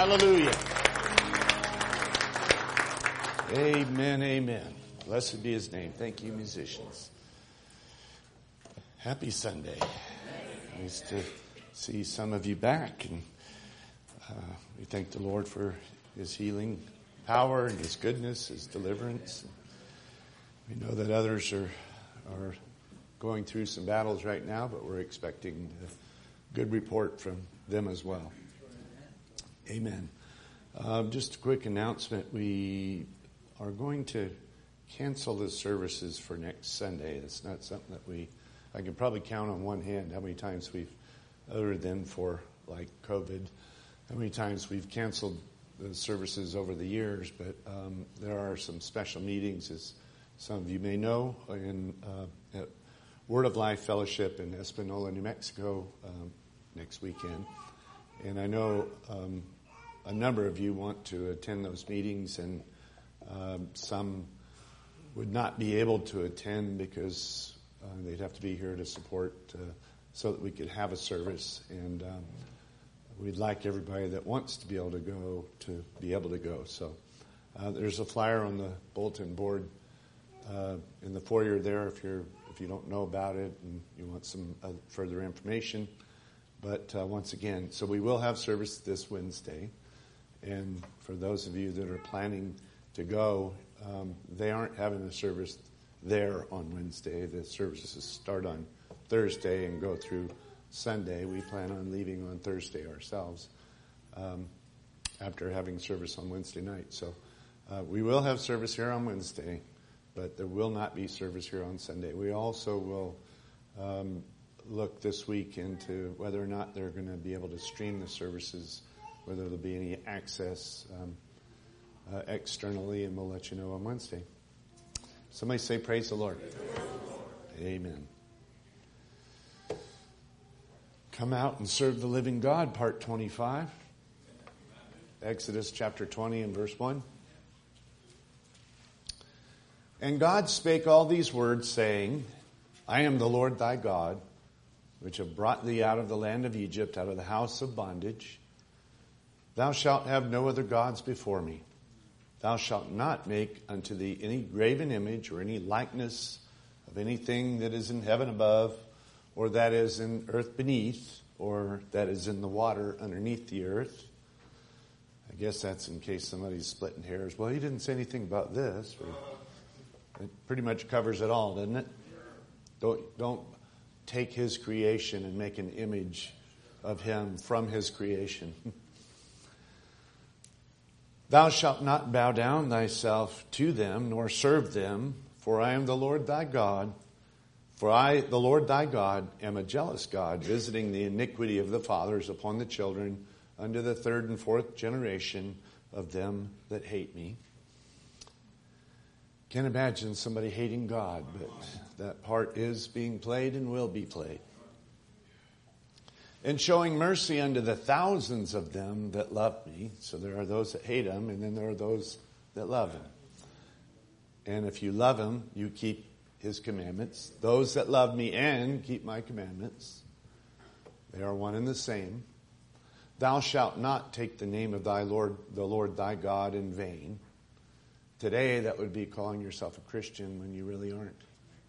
Hallelujah. Amen, amen. Blessed be his name. Thank you, musicians. Happy Sunday. Nice to see some of you back. And we thank the Lord for his healing power and his goodness, his deliverance. We know that others are going through some battles right now, but we're expecting a good report from them as well. Amen. Just a quick announcement. We are going to cancel the services for next Sunday. It's not something that I can probably count on one hand how many times we've, other than for like COVID, how many times we've canceled the services over the years. But there are some special meetings, as some of you may know, at Word of Life Fellowship in Espanola, New Mexico, next weekend. And I know a number of you want to attend those meetings, and some would not be able to attend because they'd have to be here to support so that we could have a service. And we'd like everybody that wants to be able to go. So there's a flyer on the bulletin board in the foyer there if you don't know about it and you want some further information. But once again, so we will have service this Wednesday. And for those of you that are planning to go, they aren't having a service there on Wednesday. The services start on Thursday and go through Sunday. We plan on leaving on Thursday ourselves after having service on Wednesday night. So we will have service here on Wednesday, but there will not be service here on Sunday. We also will look this week into whether or not they're going to be able to stream the services, whether there'll be any access externally, and we'll let you know on Wednesday. Somebody say, praise the Lord. Amen. Come out and serve the living God, part 25. Exodus chapter 20 and verse 1. And God spake all these words, saying, I am the Lord thy God, which have brought thee out of the land of Egypt, out of the house of bondage. Thou shalt have no other gods before me. Thou shalt not make unto thee any graven image or any likeness of anything that is in heaven above, or that is in earth beneath, or that is in the water underneath the earth. I guess that's in case somebody's splitting hairs. Well, he didn't say anything about this. It pretty much covers it all, doesn't it? Don't take his creation and make an image of him from his creation. Thou shalt not bow down thyself to them, nor serve them, for I am the Lord thy God. For I, the Lord thy God, am a jealous God, visiting the iniquity of the fathers upon the children, unto the third and fourth generation of them that hate me. Can't imagine somebody hating God, but that part is being played and will be played. And showing mercy unto the thousands of them that love me. So there are those that hate him, and then there are those that love him. And if you love him, you keep his commandments. Those that love me and keep my commandments, they are one and the same. Thou shalt not take the name of thy Lord, the Lord thy God, in vain. Today, that would be calling yourself a Christian when you really aren't.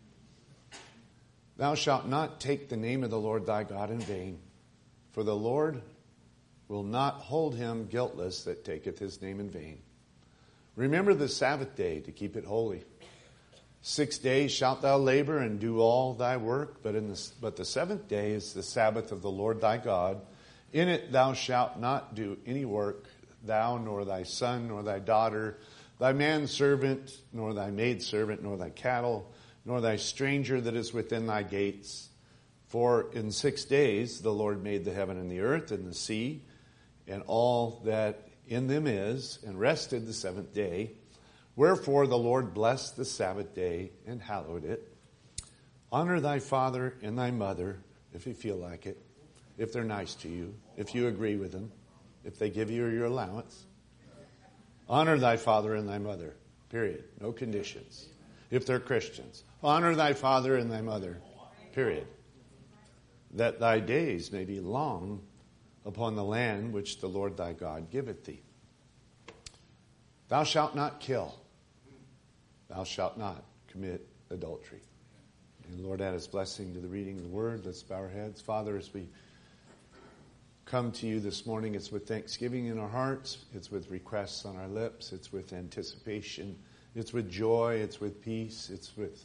Thou shalt not take the name of the Lord thy God in vain. For the Lord will not hold him guiltless that taketh his name in vain. Remember the Sabbath day to keep it holy. 6 days shalt thou labor and do all thy work, but the seventh day is the Sabbath of the Lord thy God. In it thou shalt not do any work, thou nor thy son nor thy daughter, thy manservant nor thy maidservant nor thy cattle, nor thy stranger that is within thy gates. For in 6 days the Lord made the heaven and the earth and the sea and all that in them is, and rested the seventh day. Wherefore the Lord blessed the Sabbath day and hallowed it. Honor thy father and thy mother, if you feel like it, if they're nice to you, if you agree with them, if they give you your allowance. Honor thy father and thy mother, period. No conditions. If they're Christians. Honor thy father and thy mother, period. That thy days may be long upon the land which the Lord thy God giveth thee. Thou shalt not kill. Thou shalt not commit adultery. And Lord, add his blessing to the reading of the word. Let's bow our heads. Father, as we come to you this morning, it's with thanksgiving in our hearts. It's with requests on our lips. It's with anticipation. It's with joy. It's with peace. It's with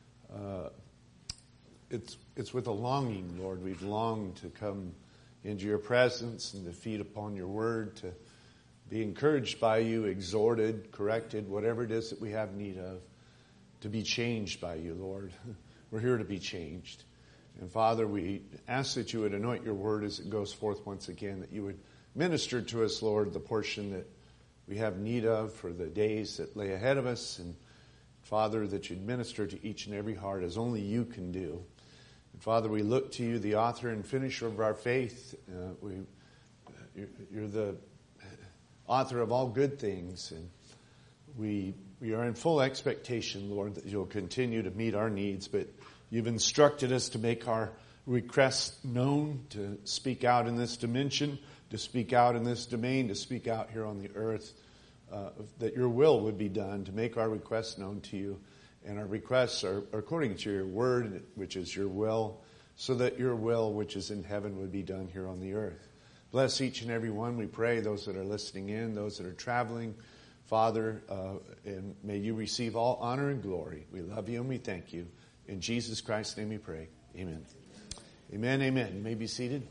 a longing, Lord. We've longed to come into your presence and to feed upon your word, to be encouraged by you, exhorted, corrected, whatever it is that we have need of, to be changed by you, Lord. We're here to be changed. And Father, we ask that you would anoint your word as it goes forth once again, that you would minister to us, Lord, the portion that we have need of for the days that lay ahead of us. And Father, that you'd minister to each and every heart as only you can do. And Father, we look to you, the author and finisher of our faith. You're the author of all good things. And we are in full expectation, Lord, that you'll continue to meet our needs. But you've instructed us to make our requests known, to speak out in this dimension, to speak out in this domain, to speak out here on the earth, that your will would be done, to make our requests known to you. And our requests are according to your word, which is your will, so that your will, which is in heaven, would be done here on the earth. Bless each and every one, we pray, those that are listening in, those that are traveling. Father, and may you receive all honor and glory. We love you and we thank you. In Jesus Christ's name we pray. Amen. Amen, amen. You may be seated.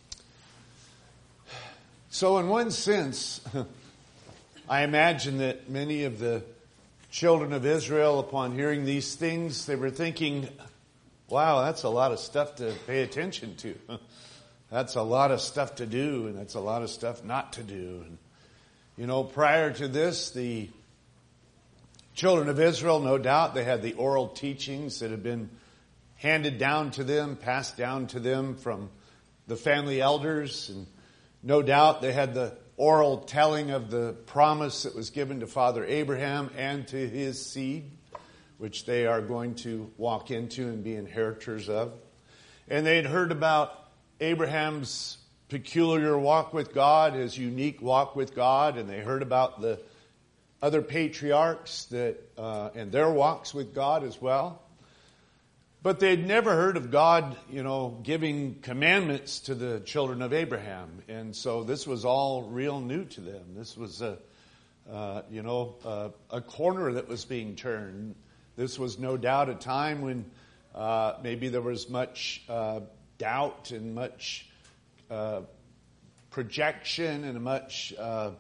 So in one sense, I imagine that many of the children of Israel, upon hearing these things, they were thinking, wow, that's a lot of stuff to pay attention to. That's a lot of stuff to do, and that's a lot of stuff not to do. And, you know, prior to this, the children of Israel, no doubt, they had the oral teachings that had been handed down to them, passed down to them from the family elders. And no doubt they had the oral telling of the promise that was given to Father Abraham and to his seed, which they are going to walk into and be inheritors of. And they'd heard about Abraham's peculiar walk with God, his unique walk with God, and they heard about the other patriarchs that and their walks with God as well. But they'd never heard of God, giving commandments to the children of Abraham. And so this was all real new to them. This was a corner that was being turned. This was no doubt a time when maybe there was much doubt and much projection and much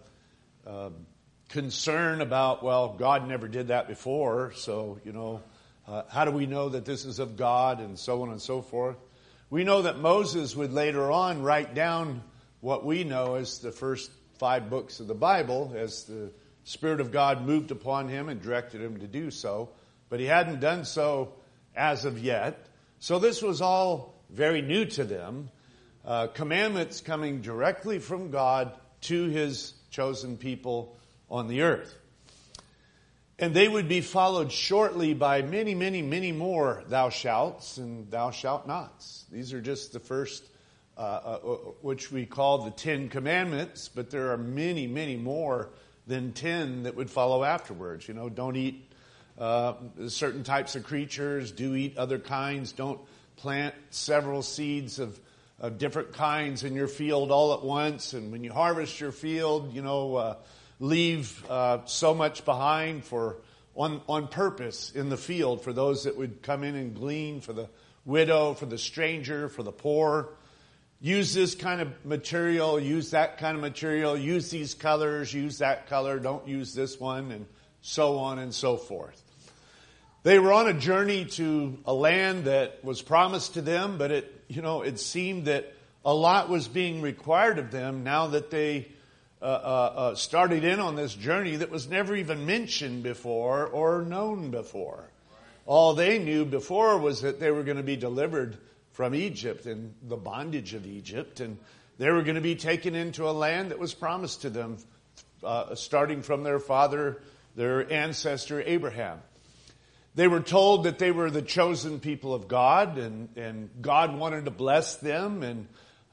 concern about, well, God never did that before, so, how do we know that this is of God, and so on and so forth. We know that Moses would later on write down what we know as the first 5 books of the Bible, as the Spirit of God moved upon him and directed him to do so, but he hadn't done so as of yet. So this was all very new to them. Commandments coming directly from God to his chosen people on the earth. And they would be followed shortly by many, many, many more thou shalts and thou shalt nots. These are just the first, which we call the 10 Commandments, but there are many, many more than 10 that would follow afterwards. Don't eat certain types of creatures, do eat other kinds, don't plant several seeds of different kinds in your field all at once. And when you harvest your field, leave so much behind on purpose in the field for those that would come in and glean, for the widow, for the stranger, for the poor. Use this kind of material, use that kind of material, use these colors, use that color, don't use this one, and so on and so forth. They were on a journey to a land that was promised to them, but it seemed that a lot was being required of them now that they started in on this journey that was never even mentioned before or known before. All they knew before was that they were going to be delivered from Egypt and the bondage of Egypt, and they were going to be taken into a land that was promised to them, starting from their father, their ancestor Abraham. They were told that they were the chosen people of God, and God wanted to bless them, and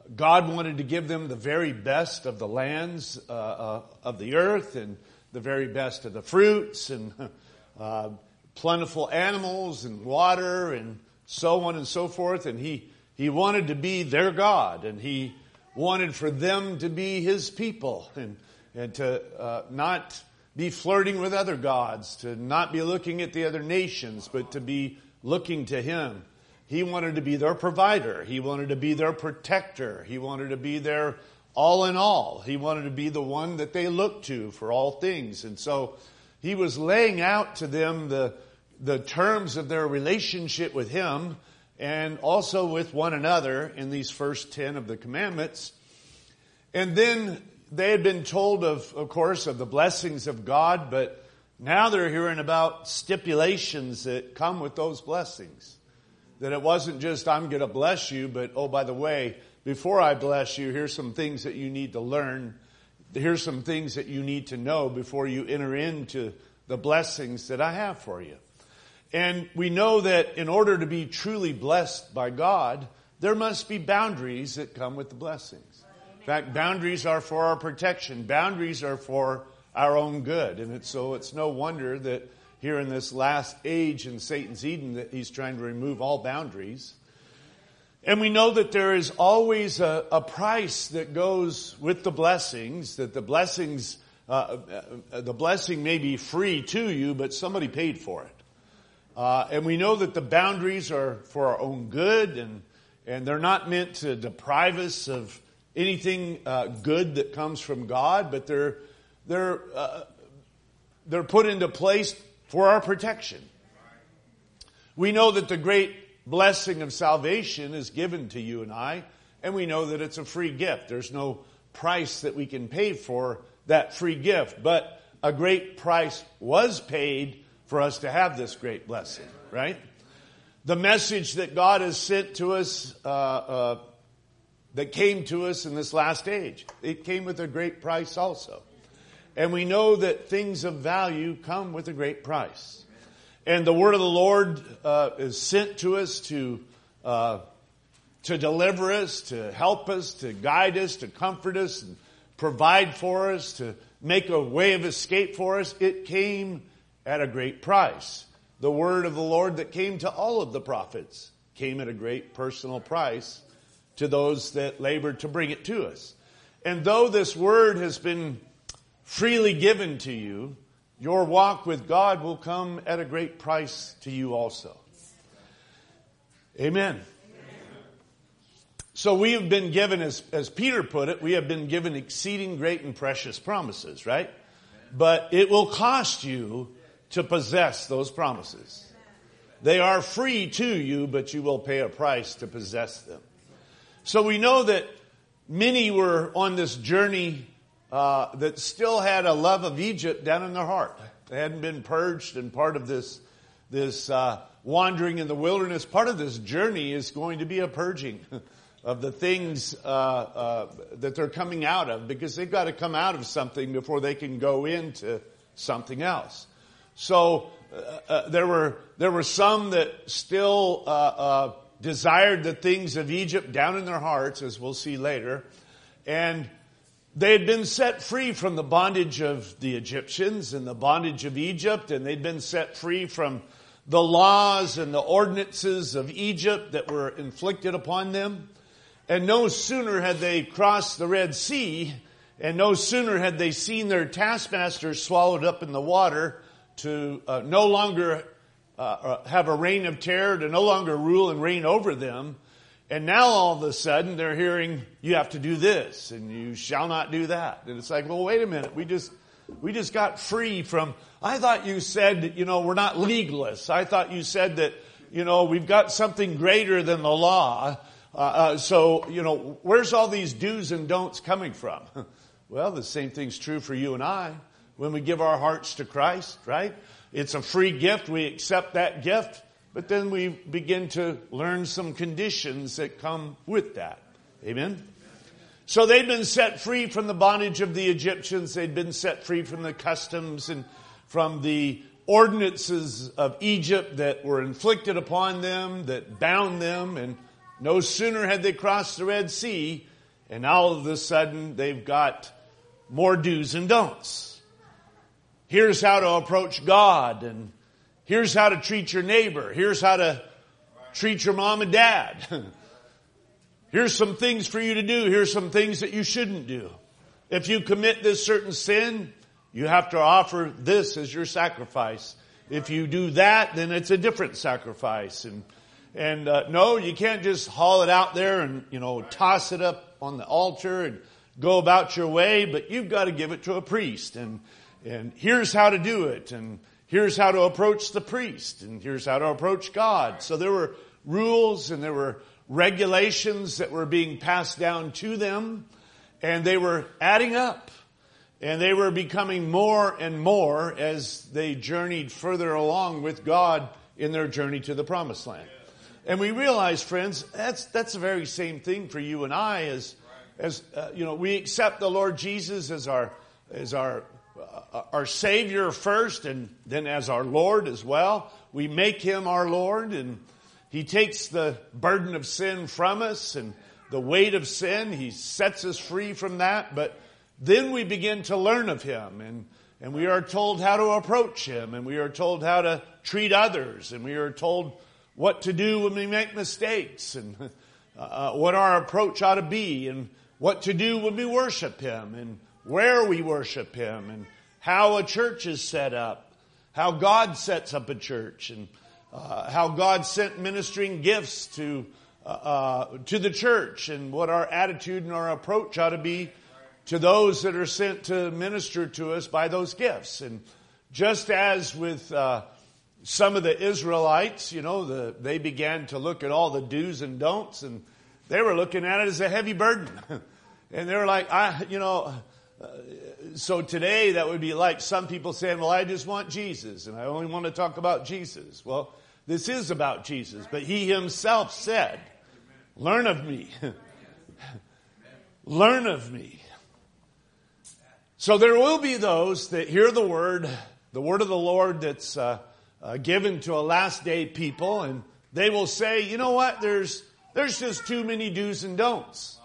God wanted to give them the very best of the lands of the earth, and the very best of the fruits, and plentiful animals and water and so on and so forth. And he wanted to be their God, and he wanted for them to be his people, and to not be flirting with other gods, to not be looking at the other nations, but to be looking to him. He wanted to be their provider. He wanted to be their protector. He wanted to be their all in all. He wanted to be the one that they looked to for all things. And so he was laying out to them the terms of their relationship with him, and also with one another in these first 10 of the commandments. And then they had been told of course, of the blessings of God, but now they're hearing about stipulations that come with those blessings. That it wasn't just, I'm going to bless you, but oh, by the way, before I bless you, here's some things that you need to learn. Here's some things that you need to know before you enter into the blessings that I have for you. And we know that in order to be truly blessed by God, there must be boundaries that come with the blessings. In fact, boundaries are for our protection. Boundaries are for our own good. And it's no wonder that here in this last age in Satan's Eden that he's trying to remove all boundaries. And we know that there is always a price that goes with the blessings, that the blessings, the blessing may be free to you, but somebody paid for it. And we know that the boundaries are for our own good, and they're not meant to deprive us of anything good that comes from God, but they're put into place for our protection. We know that the great blessing of salvation is given to you and I, and we know that it's a free gift. There's no price that we can pay for that free gift, but a great price was paid for us to have this great blessing, right? The message that God has sent to us, that came to us in this last age, it came with a great price also. And we know that things of value come with a great price. And the word of the Lord is sent to us to deliver us, to help us, to guide us, to comfort us, and provide for us, to make a way of escape for us. It came at a great price. The word of the Lord that came to all of the prophets came at a great personal price to those that labored to bring it to us. And though this word has been freely given to you, your walk with God will come at a great price to you also. Amen. So we have been given, as Peter put it, we have been given exceeding great and precious promises, right? But it will cost you to possess those promises. They are free to you, but you will pay a price to possess them. So we know that many were on this journey that still had a love of Egypt down in their heart. They hadn't been purged, and part of this wandering in the wilderness, part of this journey is going to be a purging of the things that they're coming out of, because they've got to come out of something before they can go into something else. So there were some that still desired the things of Egypt down in their hearts, as we'll see later, and they had been set free from the bondage of the Egyptians and the bondage of Egypt, and they'd been set free from the laws and the ordinances of Egypt that were inflicted upon them. And no sooner had they crossed the Red Sea, and no sooner had they seen their taskmasters swallowed up in the water to no longer have a reign of terror, to no longer rule and reign over them. And now all of a sudden they're hearing, you have to do this and you shall not do that. And it's like, well, wait a minute. We just got free from, I thought you said, we're not legalists. I thought you said that, we've got something greater than the law. So, where's all these do's and don'ts coming from? Well, the same thing's true for you and I when we give our hearts to Christ, right? It's a free gift. We accept that gift. But then we begin to learn some conditions that come with that. Amen? So they'd been set free from the bondage of the Egyptians. They'd been set free from the customs and from the ordinances of Egypt that were inflicted upon them, that bound them. And no sooner had they crossed the Red Sea And now all of a sudden they've got more do's and don'ts. Here's how to approach God, and here's how to treat your neighbor. Here's how to treat your mom and dad. Here's some things for you to do. Here's some things that you shouldn't do. If you commit this certain sin, you have to offer this as your sacrifice. If you do that, then it's a different sacrifice. And no, you can't just haul it out there and, toss it up on the altar and go about your way, but you've got to give it to a priest. And here's how to do it. And here's how to approach the priest. And here's how to approach God. So there were rules and there were regulations that were being passed down to them. And they were adding up. And they were becoming more and more as they journeyed further along with God in their journey to the promised land. And we realize, friends, that's the very same thing for you and I as we accept the Lord Jesus as our Savior first, and then as our Lord as well. We make Him our Lord, and He takes the burden of sin from us and the weight of sin. He sets us free from that. But then we begin to learn of Him, and we are told how to approach Him, and we are told how to treat others, and we are told what to do when we make mistakes, and what our approach ought to be, and what to do when we worship Him, and where we worship Him, and how a church is set up, how God sets up a church, and how God sent ministering gifts to the church, and what our attitude and our approach ought to be to those that are sent to minister to us by those gifts. And just as with some of the Israelites, they began to look at all the do's and don'ts, and they were looking at it as a heavy burden. And they were like, so today that would be like some people saying, well, I just want Jesus, and I only want to talk about Jesus. Well, this is about Jesus, but He Himself said, learn of me. Learn of me. So there will be those that hear the word of the Lord that's given to a last day people, and they will say, you know what, there's just too many do's and don'ts.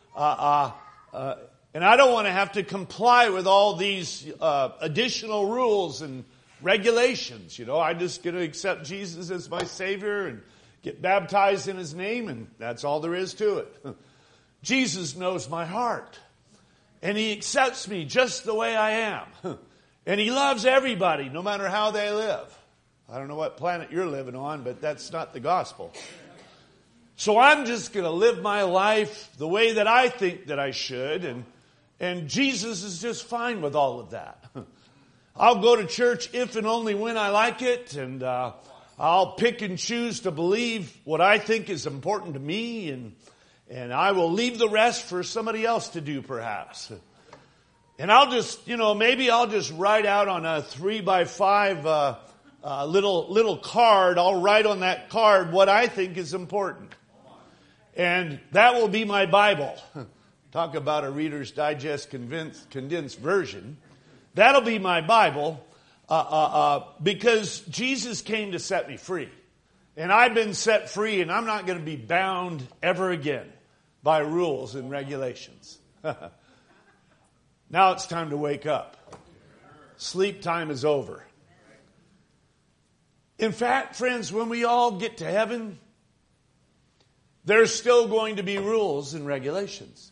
And I don't want to have to comply with all these additional rules and regulations. I'm just going to accept Jesus as my Savior and get baptized in His name, and that's all there is to it. Jesus knows my heart, and He accepts me just the way I am. And He loves everybody, no matter how they live. I don't know what planet you're living on, but that's not the gospel. So I'm just going to live my life the way that I think that I should, and Jesus is just fine with all of that. I'll go to church if and only when I like it, and I'll pick and choose to believe what I think is important to me, and I will leave the rest for somebody else to do, perhaps. And I'll just, maybe I'll just write out on a 3x5 little card. I'll write on that card what I think is important. And that will be my Bible. Talk about a Reader's Digest condensed version. That'll be my Bible because Jesus came to set me free. And I've been set free, and I'm not going to be bound ever again by rules and regulations. Now it's time to wake up. Sleep time is over. In fact, friends, when we all get to heaven, there's still going to be rules and regulations.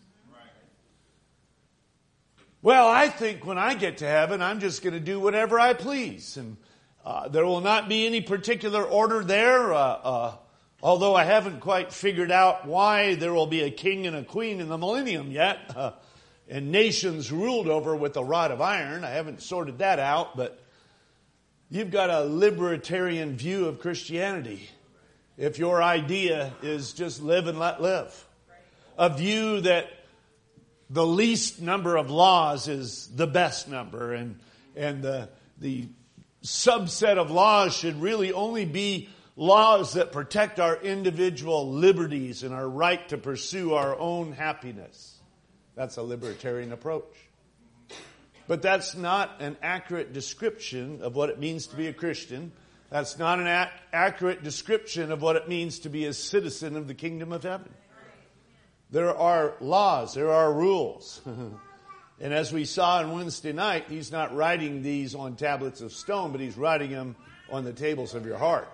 Well, I think when I get to heaven, I'm just going to do whatever I please. And there will not be any particular order there, although I haven't quite figured out why there will be a king and a queen in the millennium yet, and nations ruled over with a rod of iron. I haven't sorted that out, but you've got a libertarian view of Christianity if your idea is just live and let live. A view that the least number of laws is the best number, and the subset of laws should really only be laws that protect our individual liberties and our right to pursue our own happiness. That's a libertarian approach. But that's not an accurate description of what it means to be a Christian. That's not an accurate description of what it means to be a citizen of the kingdom of heaven. there are laws, there are rules. And as we saw on Wednesday night, he's not writing these on tablets of stone, but he's writing them on the tables of your heart.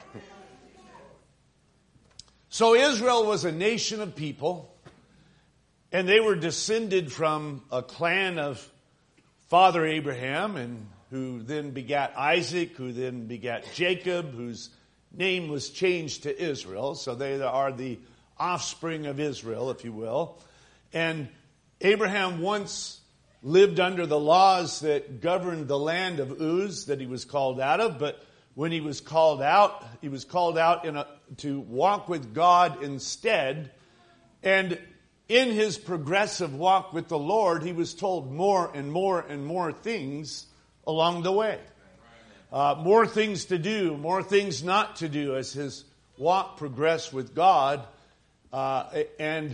So Israel was a nation of people, and they were descended from a clan of Father Abraham, and who then begat Isaac, who then begat Jacob, whose name was changed to Israel. So they are the offspring of Israel, if you will. And Abraham once lived under the laws that governed the land of Uz that he was called out of, but when he was called out to walk with God instead. And in his progressive walk with the Lord, he was told more and more and more things along the way. More things to do, more things not to do as his walk progressed with God. And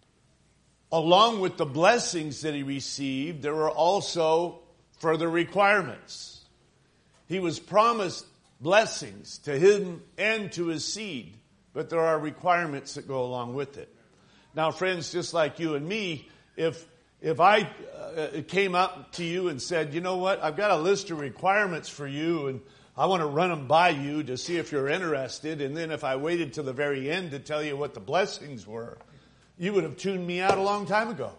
along with the blessings that he received, there were also further requirements. He was promised blessings to him and to his seed, but there are requirements that go along with it. Now, friends, just like you and me, if I came up to you and said, you know what, I've got a list of requirements for you, and I want to run them by you to see if you're interested, and then if I waited till the very end to tell you what the blessings were, you would have tuned me out a long time ago.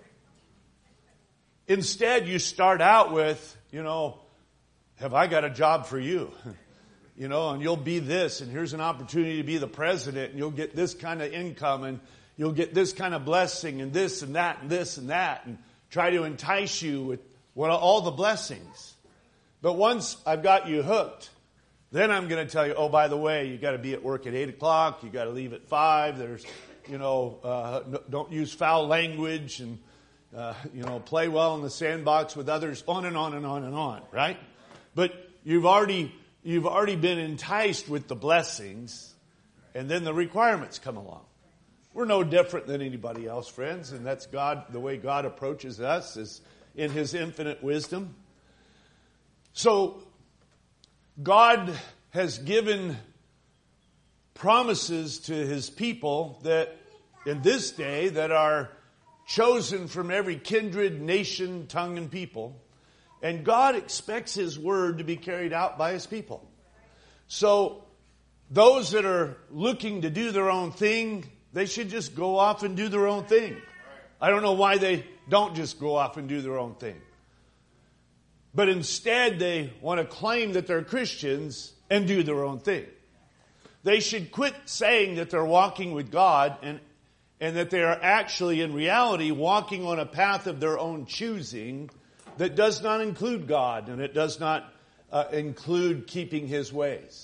Instead, you start out with, have I got a job for you? And you'll be this, and here's an opportunity to be the president, and you'll get this kind of income, and you'll get this kind of blessing, and this and that, and this and that, and try to entice you with all the blessings. But once I've got you hooked, then I'm going to tell you, oh, by the way, you got to be at work at 8 o'clock, you got to leave at 5, there's, don't use foul language, and, play well in the sandbox with others, on and on and on and on, right? But you've already been enticed with the blessings, and then the requirements come along. We're no different than anybody else, friends, and that's God. The way God approaches us is in his infinite wisdom. So God has given promises to his people that in this day that are chosen from every kindred, nation, tongue, and people. And God expects his word to be carried out by his people. So those that are looking to do their own thing, they should just go off and do their own thing. I don't know why they don't just go off and do their own thing. But instead they want to claim that they're Christians and do their own thing. They should quit saying that they're walking with God and that they are actually in reality walking on a path of their own choosing that does not include God, and it does not include keeping his ways.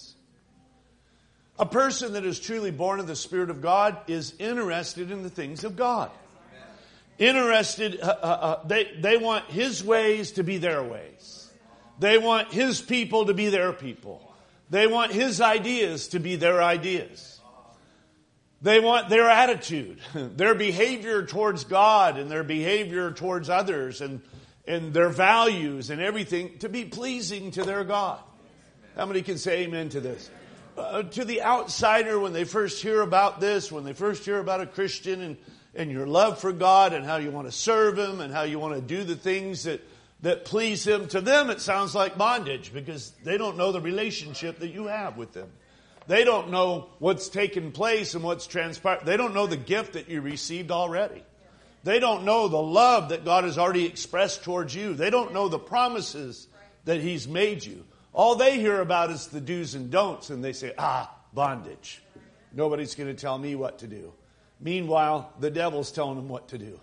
A person that is truly born of the Spirit of God is interested in the things of God. Interested, they want his ways to be their ways. They want his people to be their people. They want his ideas to be their ideas. They want their attitude, their behavior towards God and their behavior towards others and their values and everything to be pleasing to their God. How many can say amen to this? To the outsider, when they first hear about this, when they first hear about a Christian and your love for God and how you want to serve him and how you want to do the things that please him, to them it sounds like bondage because they don't know the relationship that you have with them. They don't know what's taken place and what's transpired. They don't know the gift that you received already. They don't know the love that God has already expressed towards you. They don't know the promises that he's made you. All they hear about is the do's and don'ts, and they say, bondage. Nobody's going to tell me what to do. Meanwhile, the devil's telling them what to do.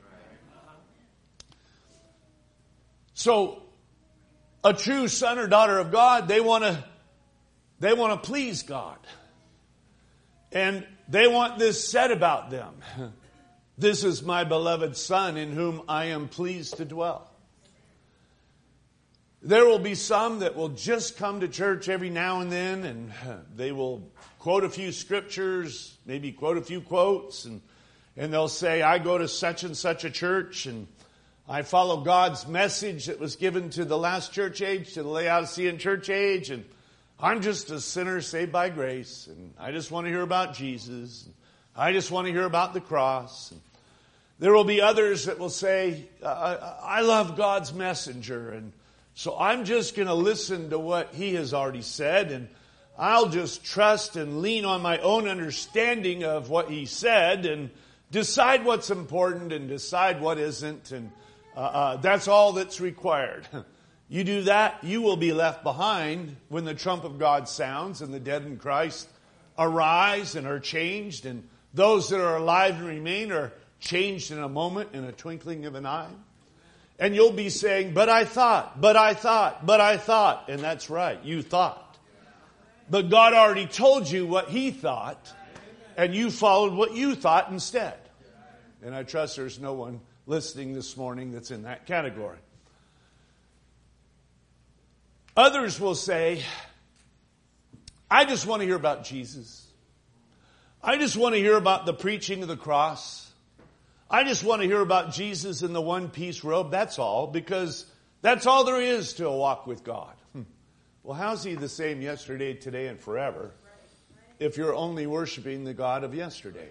So, a true son or daughter of God, they want to please God. And they want this said about them. This is my beloved Son in whom I am pleased to dwell. There will be some that will just come to church every now and then, and they will quote a few scriptures, maybe quote a few quotes, and they'll say, I go to such and such a church, and I follow God's message that was given to the last church age, to the Laodicean church age, and I'm just a sinner saved by grace, and I just want to hear about Jesus. I just want to hear about the cross. There will be others that will say, I love God's messenger, and so I'm just going to listen to what he has already said, and I'll just trust and lean on my own understanding of what he said and decide what's important and decide what isn't, and that's all that's required. You do that, you will be left behind when the trump of God sounds and the dead in Christ arise and are changed, and those that are alive and remain are changed in a moment, in a twinkling of an eye. And you'll be saying, but I thought. And that's right, you thought. But God already told you what he thought, and you followed what you thought instead. And I trust there's no one listening this morning that's in that category. Others will say, I just want to hear about Jesus. I just want to hear about the preaching of the cross. I just want to hear about Jesus in the one-piece robe. That's all, because that's all there is to a walk with God. Well, how's he the same yesterday, today, and forever if you're only worshiping the God of yesterday?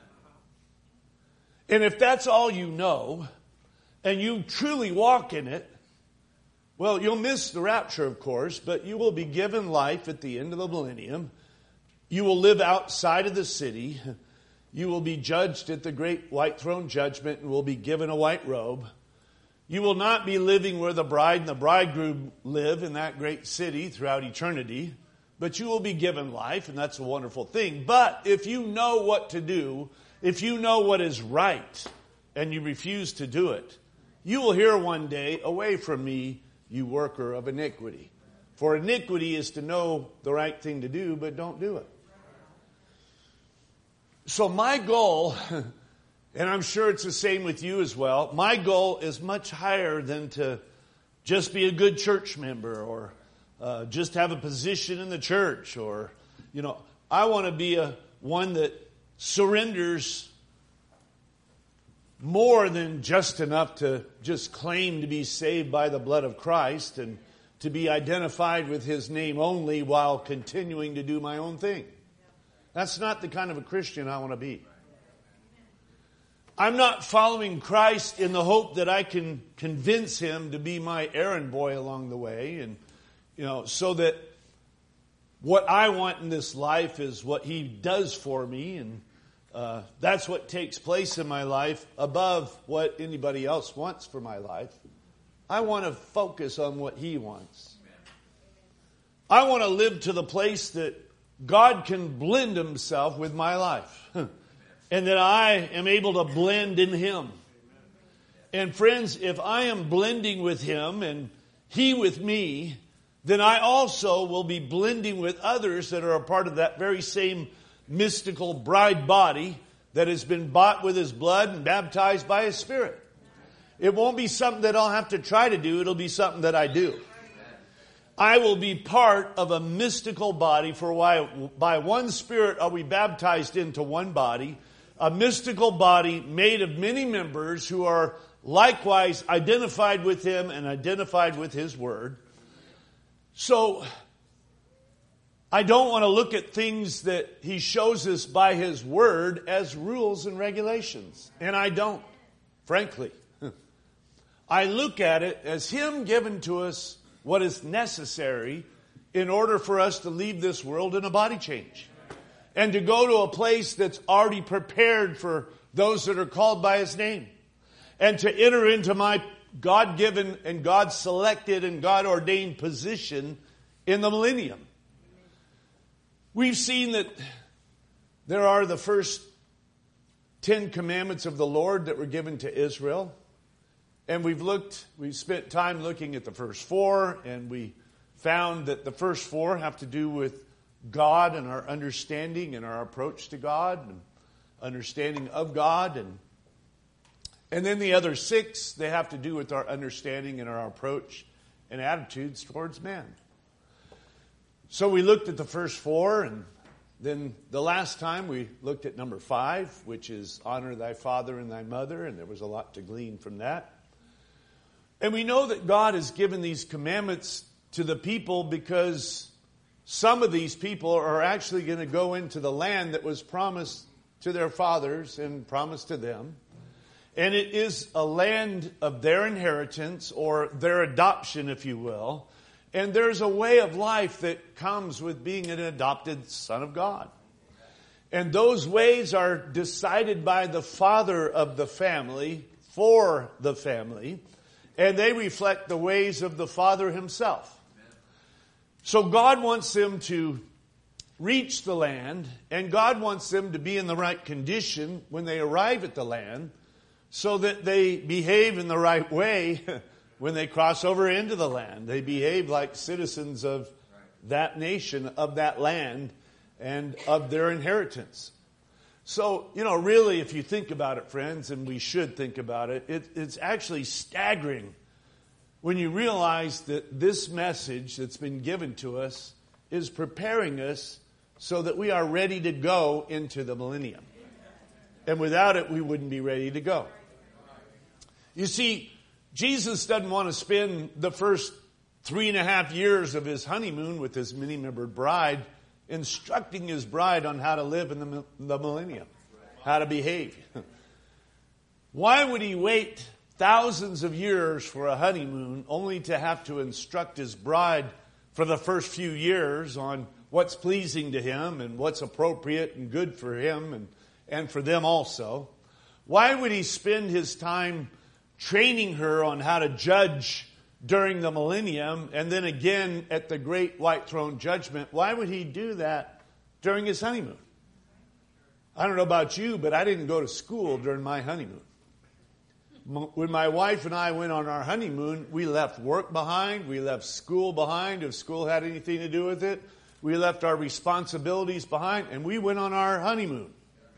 And if that's all you know, and you truly walk in it, well, you'll miss the rapture, of course, but you will be given life at the end of the millennium. You will live outside of the city. You will be judged at the great white throne judgment and will be given a white robe. You will not be living where the bride and the bridegroom live in that great city throughout eternity, but you will be given life, and that's a wonderful thing. But if you know what to do, if you know what is right, and you refuse to do it, you will hear one day, away from me, you worker of iniquity. For iniquity is to know the right thing to do, but don't do it. So my goal, and I'm sure it's the same with you as well, my goal is much higher than to just be a good church member or just have a position in the church, or, I want to be one that surrenders more than just enough to just claim to be saved by the blood of Christ and to be identified with his name only while continuing to do my own thing. That's not the kind of a Christian I want to be. I'm not following Christ in the hope that I can convince him to be my errand boy along the way, and so that what I want in this life is what he does for me, and that's what takes place in my life above what anybody else wants for my life. I want to focus on what he wants. I want to live to the place that God can blend himself with my life, and that I am able to blend in him. And friends, if I am blending with him and he with me, then I also will be blending with others that are a part of that very same mystical bride body that has been bought with his blood and baptized by his Spirit. It won't be something that I'll have to try to do. It'll be something that I do. I will be part of a mystical body, for why by one Spirit are we baptized into one body, a mystical body made of many members who are likewise identified with him and identified with his word. So I don't want to look at things that he shows us by his word as rules and regulations. And I don't, frankly. I look at it as him giving to us what is necessary in order for us to leave this world in a body change. And to go to a place that's already prepared for those that are called by his name. And to enter into my God-given and God-selected and God-ordained position in the millennium. We've seen that there are the first 10 commandments of the Lord that were given to Israel. And we've spent time looking at the first 4, and we found that the first 4 have to do with God and our understanding and our approach to God and understanding of God. And then the other 6, they have to do with our understanding and our approach and attitudes towards man. So we looked at the first 4, and then the last time we looked at number 5, which is honor thy father and thy mother, and there was a lot to glean from that. And we know that God has given these commandments to the people because some of these people are actually going to go into the land that was promised to their fathers and promised to them. And it is a land of their inheritance, or their adoption, if you will. And there's a way of life that comes with being an adopted son of God. And those ways are decided by the father of the family for the family. And they reflect the ways of the Father himself. So God wants them to reach the land, and God wants them to be in the right condition when they arrive at the land, so that they behave in the right way when they cross over into the land. They behave like citizens of that nation, of that land, and of their inheritance. So, really, if you think about it, friends, and we should think about it, it's actually staggering when you realize that this message that's been given to us is preparing us so that we are ready to go into the millennium. And without it, we wouldn't be ready to go. You see, Jesus doesn't want to spend the first 3.5 years of his honeymoon with his many-membered bride instructing his bride on how to live in the millennium, how to behave. Why would he wait thousands of years for a honeymoon only to have to instruct his bride for the first few years on what's pleasing to him and what's appropriate and good for him and for them also? Why would he spend his time training her on how to judge during the millennium, and then again at the great white throne judgment? Why would he do that during his honeymoon? I don't know about you, but I didn't go to school during my honeymoon. When my wife and I went on our honeymoon, we left work behind, we left school behind, if school had anything to do with it. We left our responsibilities behind, and we went on our honeymoon.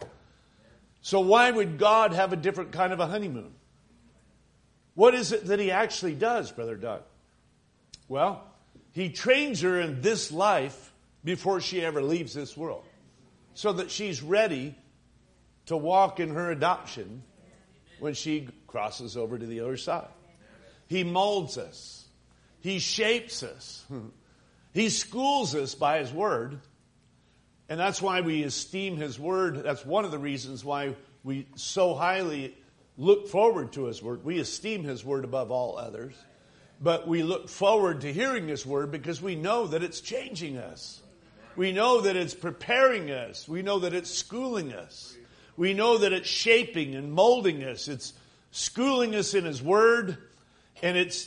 So why would God have a different kind of a honeymoon? What is it that he actually does, Brother Doug? Well, he trains her in this life before she ever leaves this world, so that she's ready to walk in her adoption when she crosses over to the other side. He molds us. He shapes us. He schools us by his word. And that's why we esteem his word. That's one of the reasons why we so highly look forward to his word. We esteem his word above all others. But we look forward to hearing his word because we know that it's changing us. We know that it's preparing us. We know that it's schooling us. We know that it's shaping and molding us. It's schooling us in his word. And it's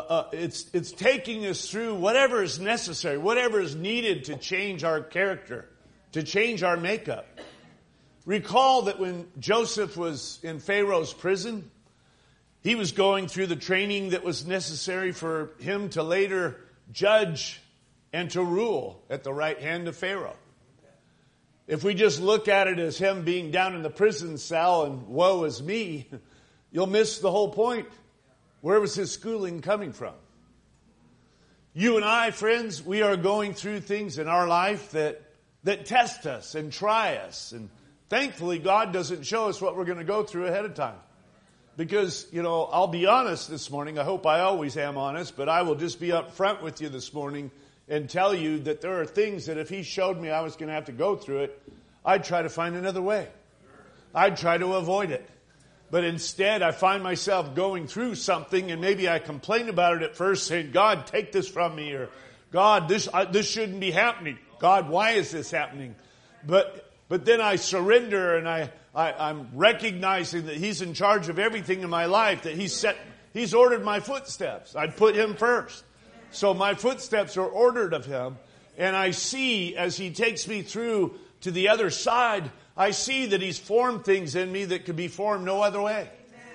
taking us through whatever is necessary, whatever is needed to change our character, to change our makeup. Recall that when Joseph was in Pharaoh's prison, he was going through the training that was necessary for him to later judge and to rule at the right hand of Pharaoh. If we just look at it as him being down in the prison cell and woe is me, you'll miss the whole point. Where was his schooling coming from? You and I, friends, we are going through things in our life that test us and try us. And thankfully, God doesn't show us what we're going to go through ahead of time. Because, I'll be honest this morning. I hope I always am honest, but I will just be up front with you this morning and tell you that there are things that if he showed me I was going to have to go through it, I'd try to find another way. I'd try to avoid it. But instead, I find myself going through something, and maybe I complain about it at first, saying, God, take this from me, or God, this shouldn't be happening. God, why is this happening? But then I surrender, and I'm recognizing that he's in charge of everything in my life, that he's ordered my footsteps. I put him first. So my footsteps are ordered of him, and I see as he takes me through to the other side, I see that he's formed things in me that could be formed no other way.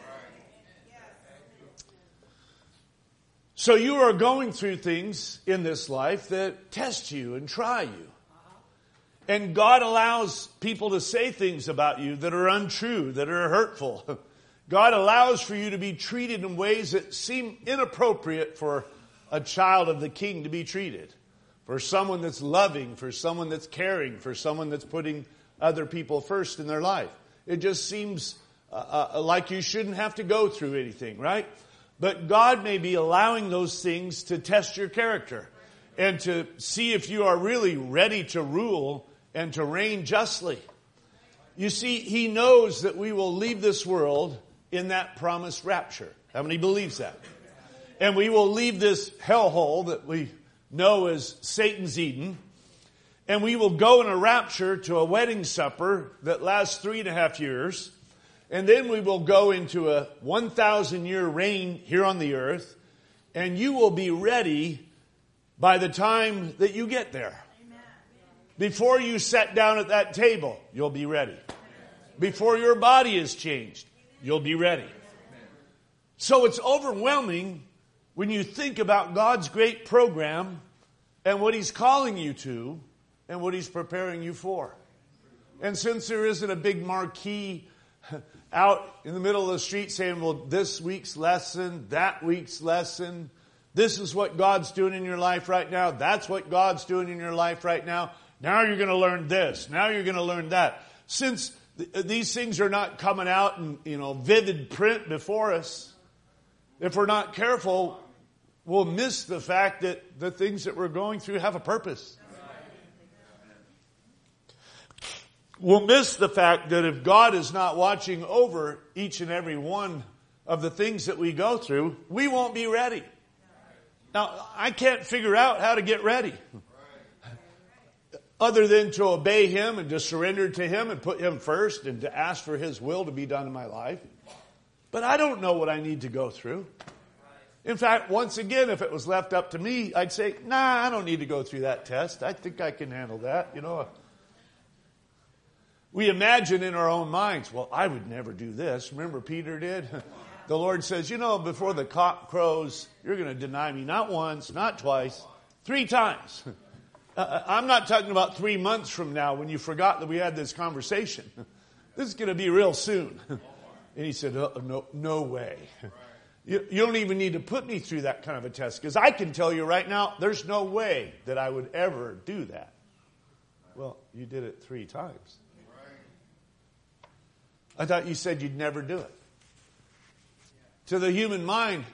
So you are going through things in this life that test you and try you. And God allows people to say things about you that are untrue, that are hurtful. God allows for you to be treated in ways that seem inappropriate for a child of the King to be treated. For someone that's loving, for someone that's caring, for someone that's putting other people first in their life. It just seems like you shouldn't have to go through anything, right? But God may be allowing those things to test your character and to see if you are really ready to rule and to reign justly. You see, he knows that we will leave this world in that promised rapture. How many believes that? And we will leave this hellhole that we know as Satan's Eden, and we will go in a rapture to a wedding supper that lasts 3.5 years, and then we will go into a 1,000-year reign here on the earth, and you will be ready by the time that you get there. Before you sit down at that table, you'll be ready. Before your body is changed, you'll be ready. So it's overwhelming when you think about God's great program and what He's calling you to and what He's preparing you for. And since there isn't a big marquee out in the middle of the street saying, well, this week's lesson, that week's lesson, this is what God's doing in your life right now, that's what God's doing in your life right now, now you're going to learn this, now you're going to learn that. Since these things are not coming out in, vivid print before us, if we're not careful, we'll miss the fact that the things that we're going through have a purpose. We'll miss the fact that if God is not watching over each and every one of the things that we go through, we won't be ready. Now, I can't figure out how to get ready other than to obey Him and to surrender to Him and put Him first and to ask for His will to be done in my life. But I don't know what I need to go through. In fact, once again, if it was left up to me, I'd say, nah, I don't need to go through that test. I think I can handle that. We imagine in our own minds, well, I would never do this. Remember Peter did? The Lord says, before the cock crows, you're going to deny me not once, not twice, 3 times. I'm not talking about 3 months from now when you forgot that we had this conversation. This is going to be real soon. And he said, no way. You don't even need to put me through that kind of a test, because I can tell you right now, there's no way that I would ever do that. Well, you did it 3 times. I thought you said you'd never do it. To the human mind,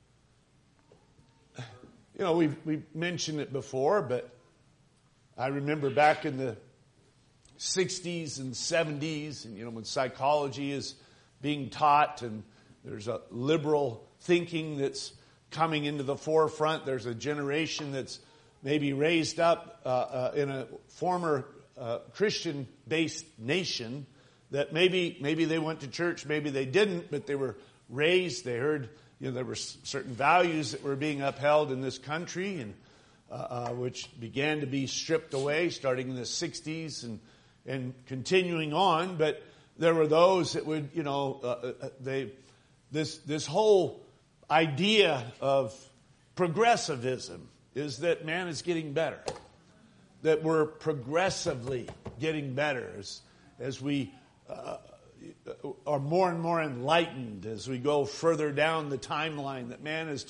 we've mentioned it before, but I remember back in the 60s and 70s, and when psychology is being taught and there's a liberal thinking that's coming into the forefront. There's a generation that's maybe raised up in a former Christian-based nation that maybe they went to church, maybe they didn't, but they were raised. They heard there were certain values that were being upheld in this country, and which began to be stripped away starting in the 60s and continuing on. But there were those that would, this whole idea of progressivism is that man is getting better. That we're progressively getting better as we are more and more enlightened as we go further down the timeline. That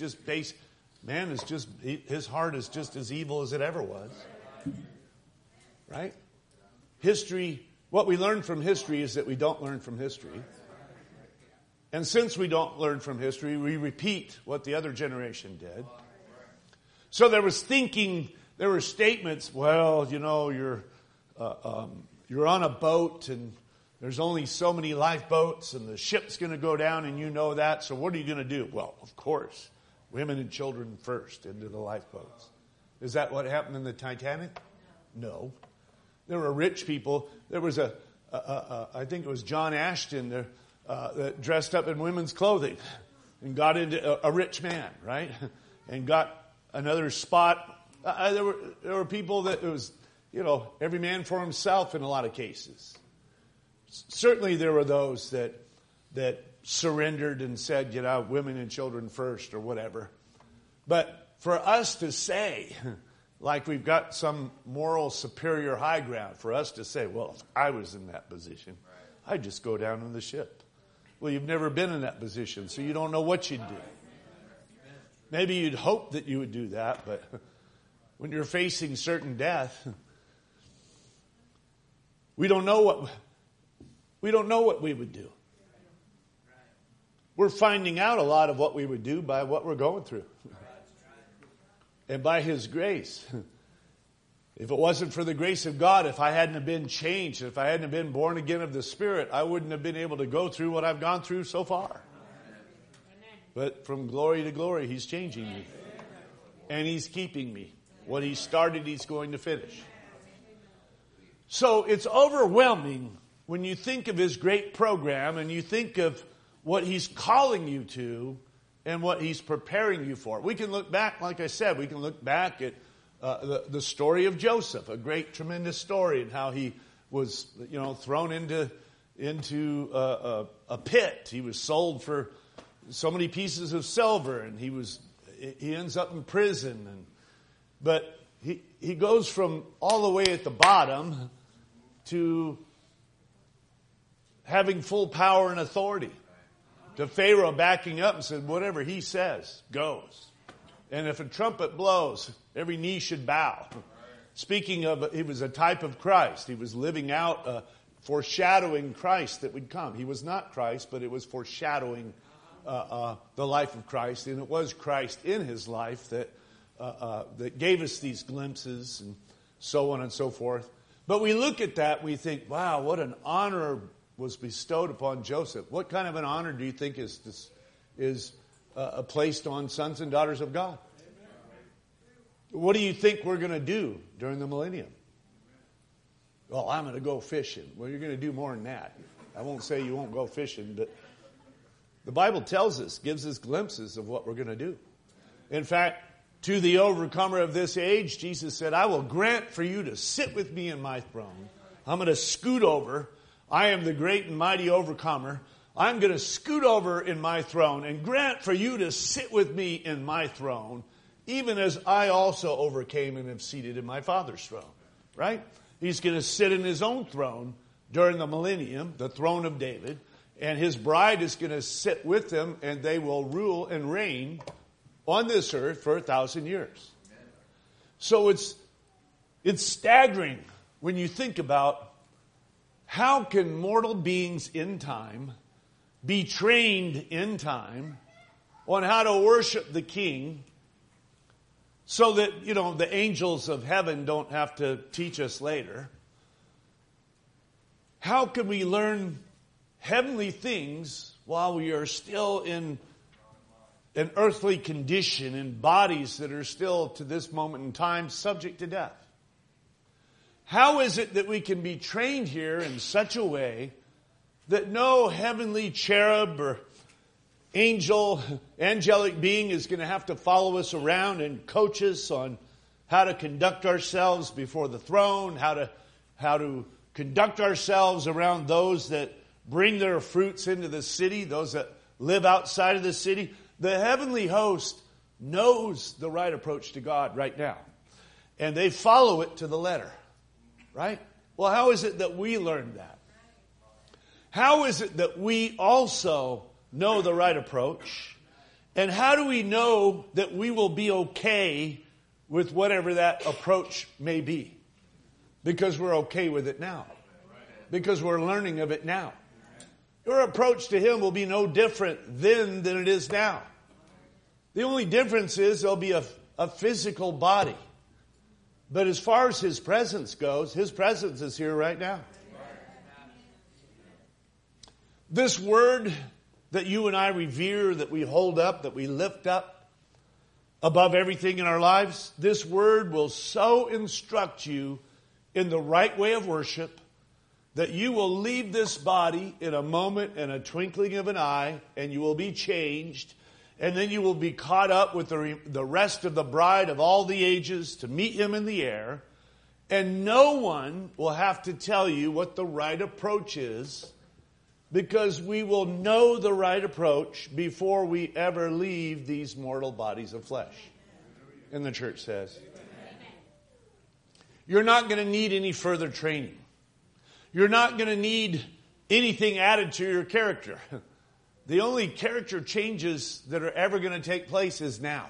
his heart is just as evil as it ever was. Right? History, what we learn from history is that we don't learn from history. And since we don't learn from history, we repeat what the other generation did. So there was thinking, there were statements, well, you're on a boat and there's only so many lifeboats and the ship's going to go down and you know that. So what are you going to do? Well, of course, women and children first into the lifeboats. Is that what happened in the Titanic? No. There were rich people. There was I think it was John Ashton that dressed up in women's clothing and got into a rich man, right? And got another spot. There were people that it was, every man for himself in a lot of cases. Certainly there were those that surrendered and said, women and children first or whatever. But for us to say, like we've got some moral superior high ground, for us to say, well, if I was in that position, I'd just go down on the ship. Well, you've never been in that position, so you don't know what you'd do. Maybe you'd hope that you would do that, but when you're facing certain death, we don't know what we would do. We're finding out a lot of what we would do by what we're going through. And by His grace. If it wasn't for the grace of God, if I hadn't have been changed, if I hadn't have been born again of the Spirit, I wouldn't have been able to go through what I've gone through so far. But from glory to glory, He's changing me. And He's keeping me. What He started, He's going to finish. So it's overwhelming when you think of His great program and you think of what He's calling you to and what He's preparing you for. We can look back, like I said, we can look back at the story of Joseph, a great, tremendous story, and how he was, thrown into a pit. He was sold for so many pieces of silver, and he ends up in prison. But he goes from all the way at the bottom to having full power and authority. To Pharaoh backing up and said, whatever he says goes. And if a trumpet blows, every knee should bow. Speaking of, he was a type of Christ. He was living out, foreshadowing Christ that would come. He was not Christ, but it was foreshadowing the life of Christ. And it was Christ in his life that gave us these glimpses and so on and so forth. But we look at that, we think, wow, what an honor was bestowed upon Joseph. What kind of an honor do you think is placed on sons and daughters of God? What do you think we're going to do during the millennium? Well, I'm going to go fishing. Well, you're going to do more than that. I won't say you won't go fishing, but the Bible tells us, gives us glimpses of what we're going to do. In fact, to the overcomer of this age, Jesus said, I will grant for you to sit with me in my throne. I'm going to scoot over. I am the great and mighty overcomer. I'm going to scoot over in my throne and grant for you to sit with me in my throne, even as I also overcame and am seated in my Father's throne. Right? He's going to sit in his own throne during the millennium, the throne of David, and his bride is going to sit with him, and they will rule and reign on this earth for 1,000 years. So it's staggering when you think about how can mortal beings in time be trained in time on how to worship the King so that, the angels of heaven don't have to teach us later. How can we learn heavenly things while we are still in an earthly condition, in bodies that are still, to this moment in time, subject to death? How is it that we can be trained here in such a way that no heavenly cherub or angelic being is going to have to follow us around and coach us on how to conduct ourselves before the throne, how to conduct ourselves around those that bring their fruits into the city, those that live outside of the city? The heavenly host knows the right approach to God right now, and they follow it to the letter. Right? Well, how is it that we learned that? How is it that we also know the right approach? And how do we know that we will be okay with whatever that approach may be? Because we're okay with it now. Because we're learning of it now. Your approach to Him will be no different then than it is now. The only difference is there'll be a physical body. But as far as His presence goes, His presence is here right now. This word that you and I revere, that we hold up, that we lift up above everything in our lives, this word will so instruct you in the right way of worship that you will leave this body in a moment, in a twinkling of an eye, and you will be changed. And then you will be caught up with the rest of the bride of all the ages to meet Him in the air. And no one will have to tell you what the right approach is, because we will know the right approach before we ever leave these mortal bodies of flesh. And the church says, you're not going to need any further training. You're not going to need anything added to your character. The only character changes that are ever going to take place is now.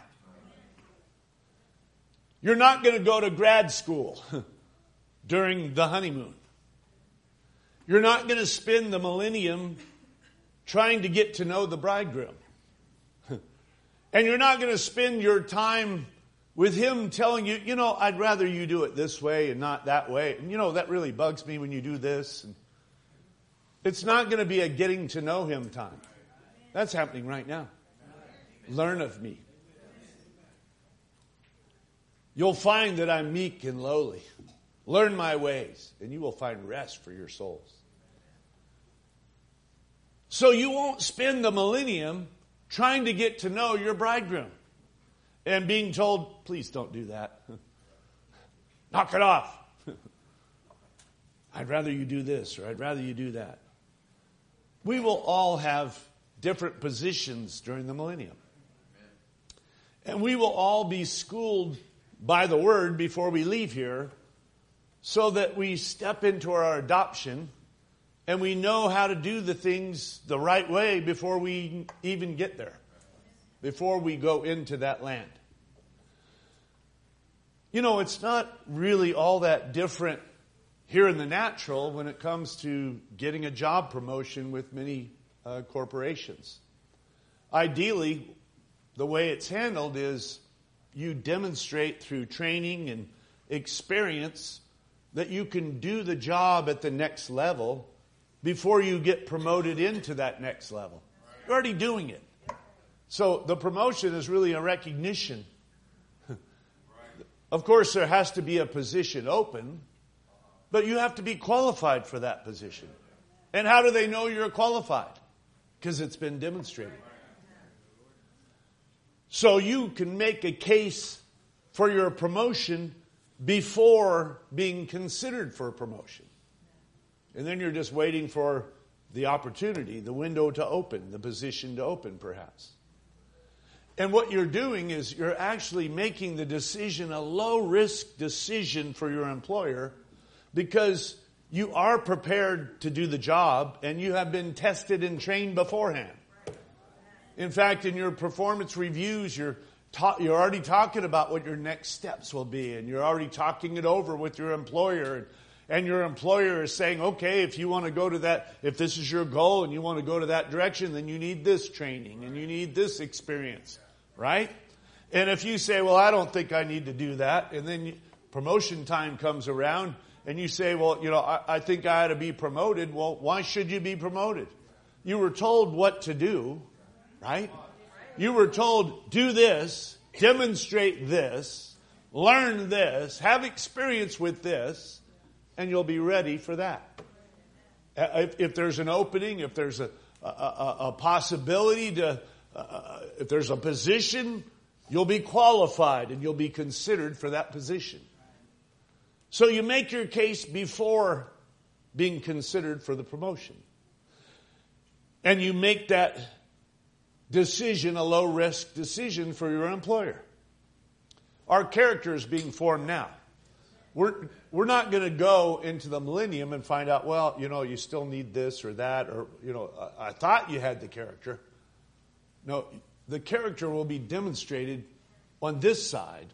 You're not going to go to grad school during the honeymoon. You're not going to spend the millennium trying to get to know the bridegroom. And you're not going to spend your time with him telling you, I'd rather you do it this way and not that way. And that really bugs me when you do this. And it's not going to be a getting to know him time. That's happening right now. Learn of me. You'll find that I'm meek and lowly. Learn my ways, and you will find rest for your souls. So you won't spend the millennium trying to get to know your bridegroom and being told, please don't do that. Knock it off. I'd rather you do this, or I'd rather you do that. We will all have different positions during the millennium. And we will all be schooled by the Word before we leave here, so that we step into our adoption and we know how to do the things the right way before we even get there, before we go into that land. It's not really all that different here in the natural when it comes to getting a job promotion with many corporations. Ideally, the way it's handled is you demonstrate through training and experience that you can do the job at the next level before you get promoted into that next level. You're already doing it. So the promotion is really a recognition. Of course, there has to be a position open, but you have to be qualified for that position. And how do they know you're qualified? Because it's been demonstrated. So you can make a case for your promotion before being considered for a promotion. And then you're just waiting for the opportunity, the window to open, the position to open perhaps. And what you're doing is you're actually making the decision a low-risk decision for your employer, because you are prepared to do the job and you have been tested and trained beforehand. In fact, in your performance reviews, you're already talking about what your next steps will be, and you're already talking it over with your employer. And your employer is saying, okay, if you want to go to that, if this is your goal and you want to go to that direction, then you need this training and you need this experience, right? And if you say, well, I don't think I need to do that, and then promotion time comes around and you say, well, I think I ought to be promoted. Well, why should you be promoted? You were told what to do, right? You were told, do this, demonstrate this, learn this, have experience with this, and you'll be ready for that. If there's an opening, if there's a possibility to, if there's a position, you'll be qualified and you'll be considered for that position. So you make your case before being considered for the promotion. And you make that decision a low-risk decision for your employer. Our character is being formed now. We're not going to go into the millennium and find out, well, you still need this or that, or, I thought you had the character. No, the character will be demonstrated on this side.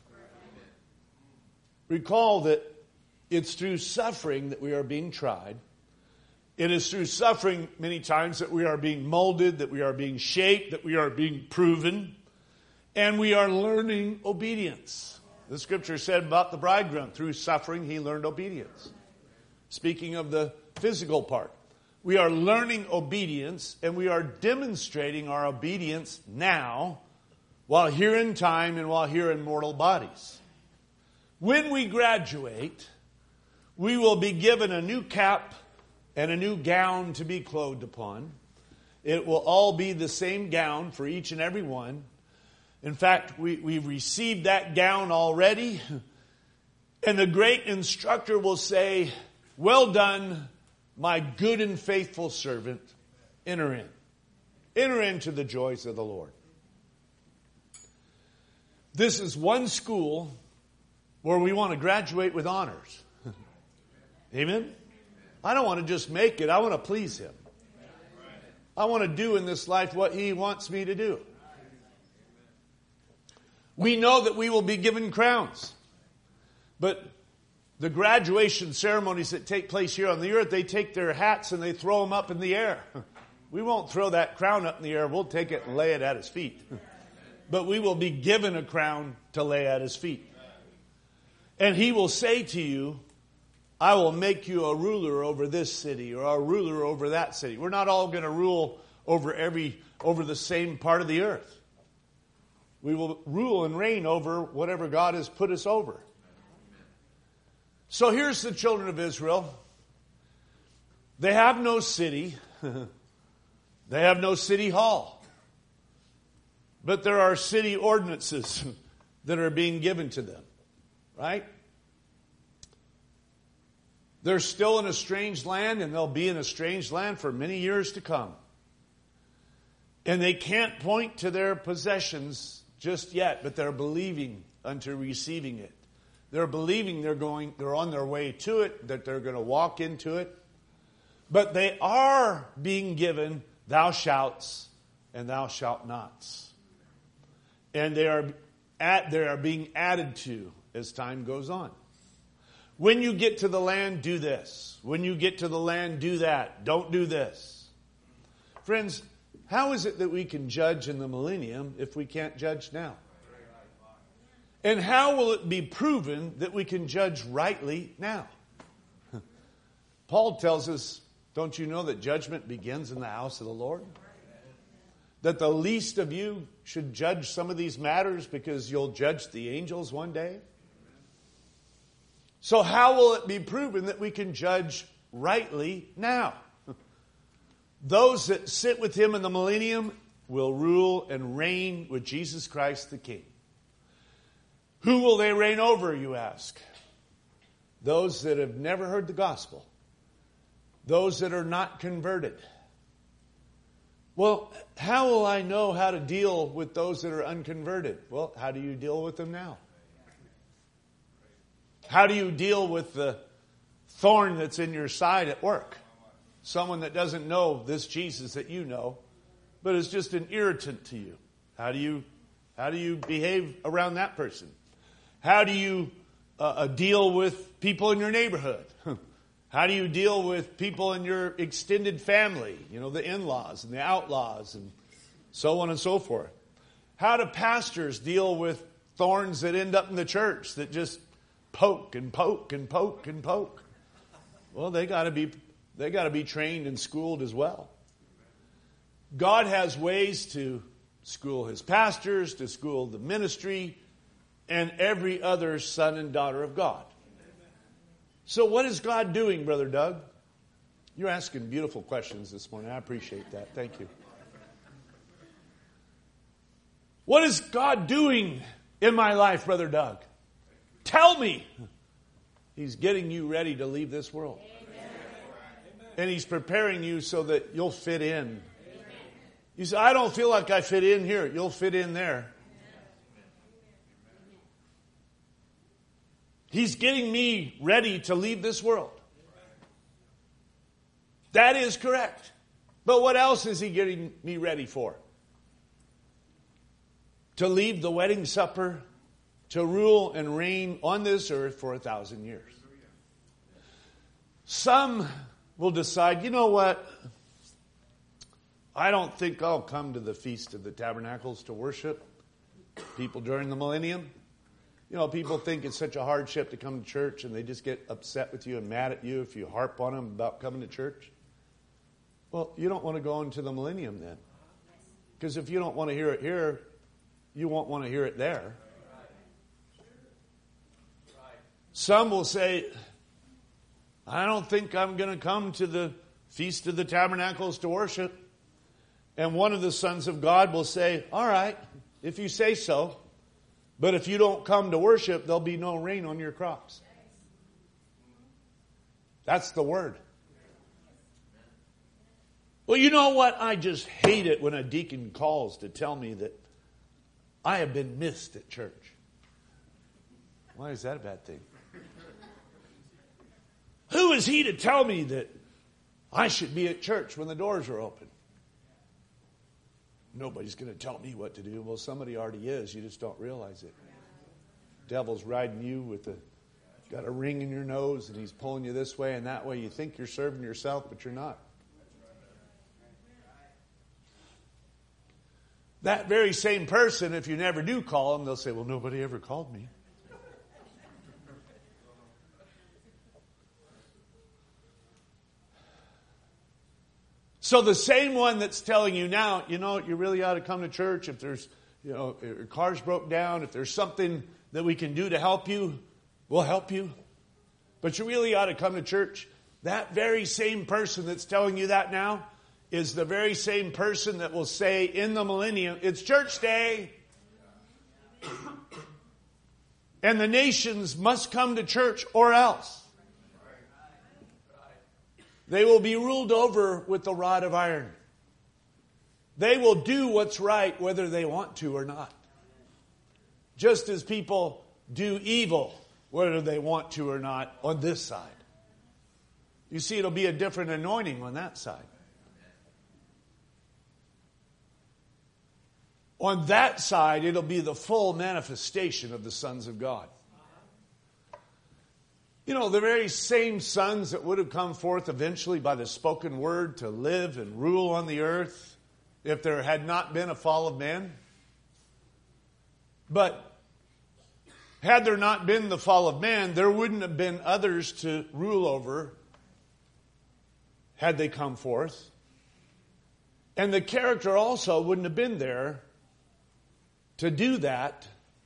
Recall that it's through suffering that we are being tried. It is through suffering many times that we are being molded, that we are being shaped, that we are being proven, and we are learning obedience. The scripture said about the bridegroom, through suffering he learned obedience. Speaking of the physical part, we are learning obedience, and we are demonstrating our obedience now, while here in time and while here in mortal bodies. When we graduate, we will be given a new cap and a new gown to be clothed upon. It will all be the same gown for each and every one. In fact, we've received that gown already. And the great instructor will say, well done, my good and faithful servant. Enter in. Enter into the joys of the Lord. This is one school where we want to graduate with honors. Amen? I don't want to just make it. I want to please Him. I want to do in this life what He wants me to do. We know that we will be given crowns. But the graduation ceremonies that take place here on the earth, they take their hats and they throw them up in the air. We won't throw that crown up in the air. We'll take it and lay it at His feet. but we will be given a crown to lay at his feet. And he will say to you, I will make you a ruler over this city or a ruler over that city. We're not all going to rule over the same part of the earth. We will rule and reign over whatever God has put us over. So here's the children of Israel. They have no city. They have no city hall. But there are city ordinances that are being given to them. Right? They're still in a strange land, and they'll be in a strange land for many years to come. And they can't point to their possessions just yet, but they're believing unto receiving it. They're believing they're on their way to it, that they're going to walk into it. But they are being given thou shalt and thou shalt nots. And they are being added to as time goes on. When you get to the land, do this. When you get to the land, do that. Don't do this. Friends, how is it that we can judge in the millennium if we can't judge now? And how will it be proven that we can judge rightly now? Paul tells us, don't you know that judgment begins in the house of the Lord? That the least of you should judge some of these matters because you'll judge the angels one day? So how will it be proven that we can judge rightly now? Those that sit with him in the millennium will rule and reign with Jesus Christ the King. Who will they reign over, you ask? Those that have never heard the gospel. Those that are not converted. Well, how will I know how to deal with those that are unconverted? Well, how do you deal with them now? How do you deal with the thorn that's in your side at work? Someone that doesn't know this Jesus that you know, but is just an irritant to you. How do you behave around that person? How do you deal with people in your neighborhood? How do you deal with people in your extended family? You know, the in-laws and the outlaws and so on and so forth. How do pastors deal with thorns that end up in the church that just poke and poke and poke and poke? Well, they got to be trained and schooled as well. God has ways to school his pastors, to school the ministry, and every other son and daughter of God. So what is God doing, Brother Doug? You're asking beautiful questions this morning. I appreciate that. Thank you. What is God doing in my life, Brother Doug? Tell me. He's getting you ready to leave this world. And he's preparing you so that you'll fit in. You say, I don't feel like I fit in here. You'll fit in there. He's getting me ready to leave this world. That is correct. But what else is he getting me ready for? To leave the wedding supper, to rule and reign on this earth for 1,000 years. Some will decide, you know what? I don't think I'll come to the Feast of the Tabernacles to worship people during the millennium. You know, people think it's such a hardship to come to church, and they just get upset with you and mad at you if you harp on them about coming to church. Well, you don't want to go into the millennium then. Because if you don't want to hear it here, you won't want to hear it there. Some will say, I don't think I'm going to come to the Feast of the Tabernacles to worship. And one of the sons of God will say, all right, if you say so. But if you don't come to worship, there'll be no rain on your crops. That's the word. Well, you know what? I just hate it when a deacon calls to tell me that I have been missed at church. Why is that a bad thing? Who is he to tell me that I should be at church when the doors are open? Nobody's going to tell me what to do. Well, somebody already is. You just don't realize it. Devil's riding you got a ring in your nose, and he's pulling you this way and that way. You think you're serving yourself, but you're not. That very same person, if you never do call them, they'll say, well, nobody ever called me. So the same one that's telling you now, you really ought to come to church if there's, your car's broke down, if there's something that we can do to help you, we'll help you. But you really ought to come to church. That very same person that's telling you that now is the very same person that will say in the millennium, it's church day. And the nations must come to church or else. They will be ruled over with the rod of iron. They will do what's right whether they want to or not. Just as people do evil whether they want to or not on this side. You see, it'll be a different anointing on that side. On that side, it'll be the full manifestation of the sons of God. The very same sons that would have come forth eventually by the spoken word to live and rule on the earth if there had not been a fall of man. But had there not been the fall of man, there wouldn't have been others to rule over had they come forth. And the character also wouldn't have been there to do that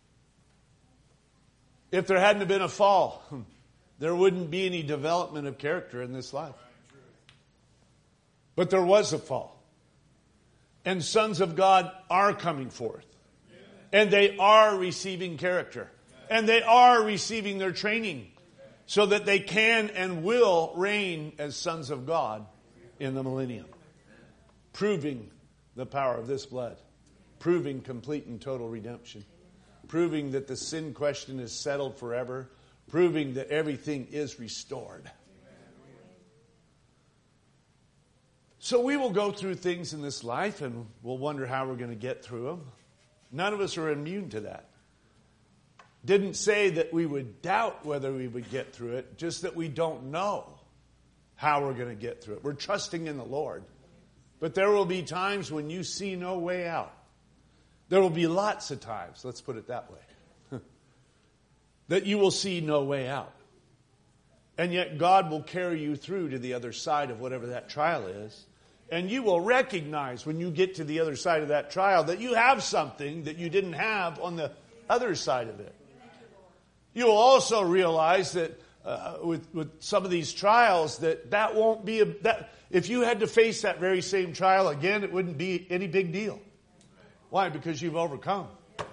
if there hadn't been a fall. There wouldn't be any development of character in this life. But there was a fall. And sons of God are coming forth. And they are receiving character. And they are receiving their training so that they can and will reign as sons of God in the millennium. Proving the power of this blood. Proving complete and total redemption. Proving that the sin question is settled forever. Proving that everything is restored. So we will go through things in this life and we'll wonder how we're going to get through them. None of us are immune to that. Didn't say that we would doubt whether we would get through it, just that we don't know how we're going to get through it. We're trusting in the Lord. But there will be times when you see no way out. There will be lots of times, let's put it that way, that you will see no way out. And yet God will carry you through to the other side of whatever that trial is. And you will recognize when you get to the other side of that trial that you have something that you didn't have on the other side of it. You will also realize that with some of these trials that won't be that if you had to face that very same trial again, it wouldn't be any big deal. Why? Because you've overcome.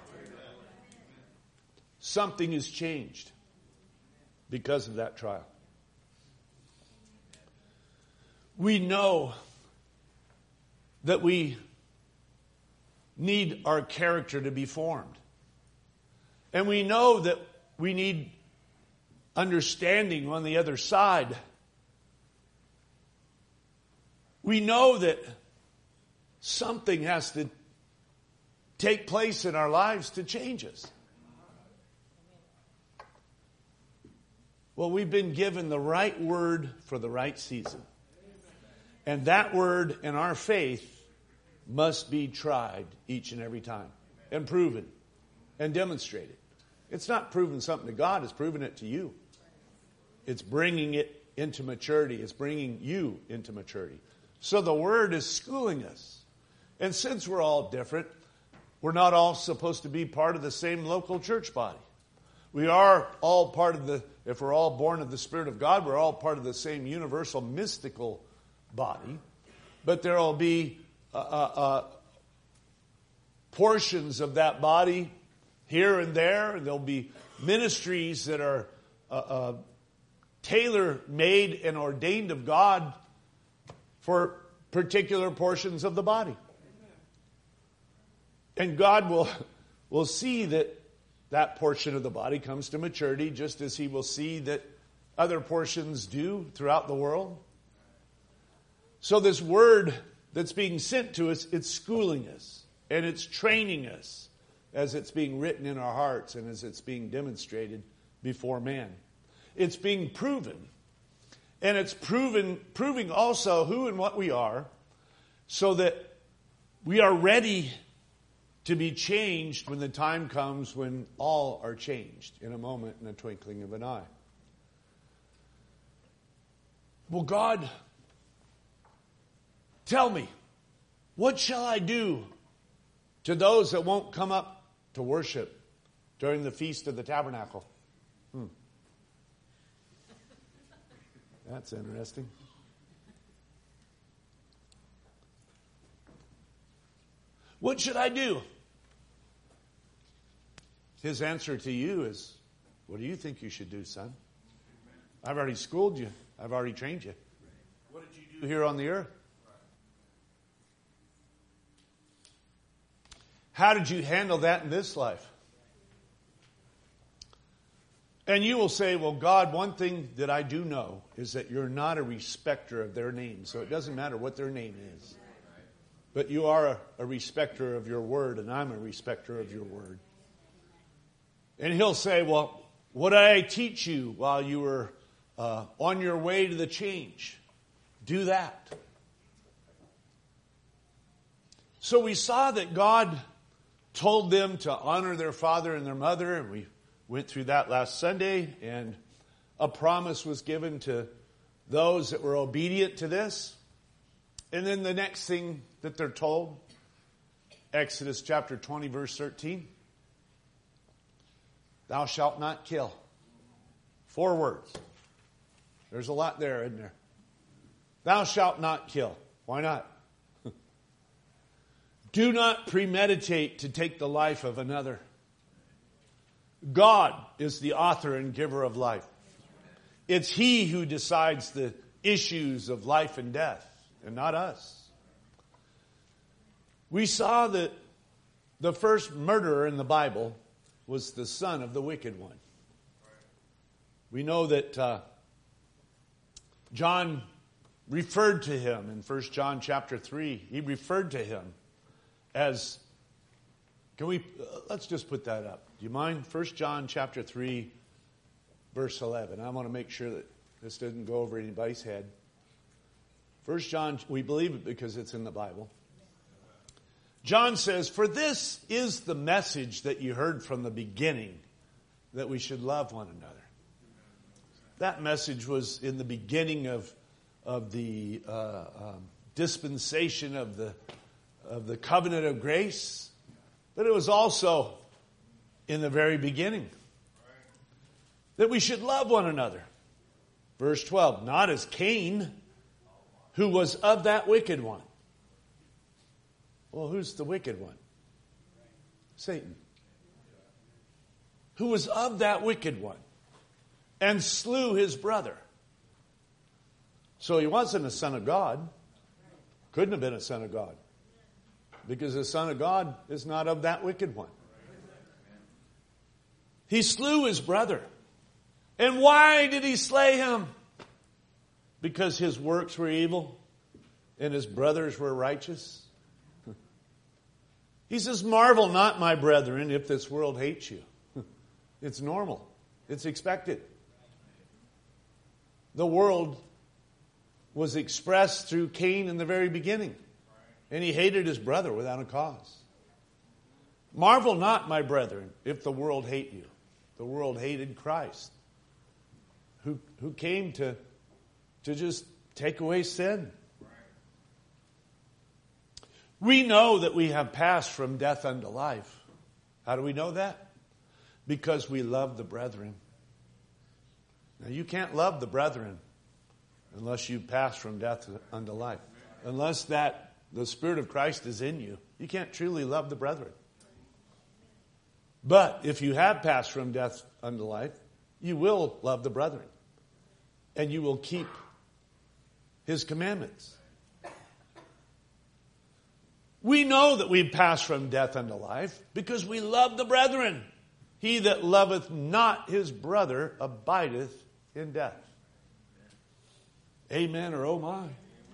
Something has changed because of that trial. We know that we need our character to be formed. And we know that we need understanding on the other side. We know that something has to take place in our lives to change us. Well, we've been given the right word for the right season. And that word and our faith must be tried each and every time and proven and demonstrated. It's not proving something to God, it's proving it to you. It's bringing it into maturity. It's bringing you into maturity. So the word is schooling us. And since we're all different, we're not all supposed to be part of the same local church body. We are all part of if we're all born of the Spirit of God, we're all part of the same universal mystical body. But there will be portions of that body here and there. There'll be ministries that are tailor-made and ordained of God for particular portions of the body. And God will see that portion of the body comes to maturity, just as He will see that other portions do throughout the world. So this word that's being sent to us, it's schooling us and it's training us as it's being written in our hearts and as it's being demonstrated before man. It's being proven. And it's proving also who and what we are so that we are ready to be changed when the time comes when all are changed in a moment, in a twinkling of an eye. Well, God, tell me, what shall I do to those that won't come up to worship during the Feast of the Tabernacle? That's interesting. What should I do? His answer to you is, what do you think you should do, son? I've already schooled you. I've already trained you. What did you do here on the earth? How did you handle that in this life? And you will say, well, God, one thing that I do know is that you're not a respecter of their names. So it doesn't matter what their name is. But you are a respecter of your word, and I'm a respecter of your word. And he'll say, well, what did I teach you while you were on your way to the change? Do that. So we saw that God told them to honor their father and their mother, and we went through that last Sunday, and a promise was given to those that were obedient to this. And then the next thing that they're told, Exodus chapter 20, verse 13, thou shalt not kill. 4 words. There's a lot there, isn't there? Thou shalt not kill. Why not? Do not premeditate to take the life of another. God is the author and giver of life. It's He who decides the issues of life and death, and not us. We saw that the first murderer in the Bible was the son of the wicked one. We know that John referred to him in 1 John chapter 3. He referred to him as, let's just put that up. Do you mind? 1 John chapter 3, verse 11. I want to make sure that this doesn't go over anybody's head. 1 John, we believe it because it's in the Bible. John says, for this is the message that you heard from the beginning, that we should love one another. That message was in the beginning of the dispensation of the covenant of grace, but it was also in the very beginning that we should love one another. Verse 12, not as Cain, who was of that wicked one. Well, who's the wicked one? Satan. Who was of that wicked one and slew his brother. So he wasn't a son of God. Couldn't have been a son of God. Because the son of God is not of that wicked one. He slew his brother. And why did he slay him? Because his works were evil and his brothers were righteous. He says, marvel not, my brethren, if this world hates you. It's normal. It's expected. The world was expressed through Cain in the very beginning. And he hated his brother without a cause. Marvel not, my brethren, if the world hate you. The world hated Christ, who came to just take away sin. We know that we have passed from death unto life. How do we know that? Because we love the brethren. Now, you can't love the brethren unless you pass from death unto life. Unless the Spirit of Christ is in you, you can't truly love the brethren. But if you have passed from death unto life, you will love the brethren. And you will keep His commandments. We know that we've passed from death unto life because we love the brethren. He that loveth not his brother abideth in death. Amen or oh my.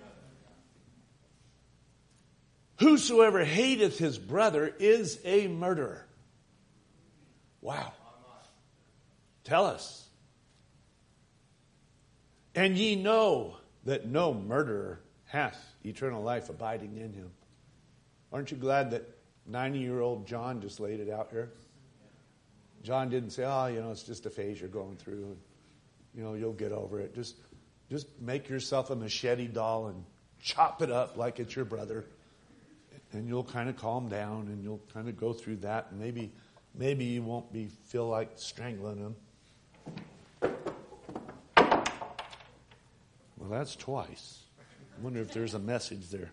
Whosoever hateth his brother is a murderer. Wow. Tell us. And ye know that no murderer hath eternal life abiding in him. Aren't you glad that 90-year-old John just laid it out here. John didn't say, it's just a phase you're going through. And, you'll get over it. Just make yourself a machete doll and chop it up like it's your brother. And you'll kind of calm down and you'll kind of go through that. And maybe you won't feel like strangling him. Well, that's twice. I wonder if there's a message there.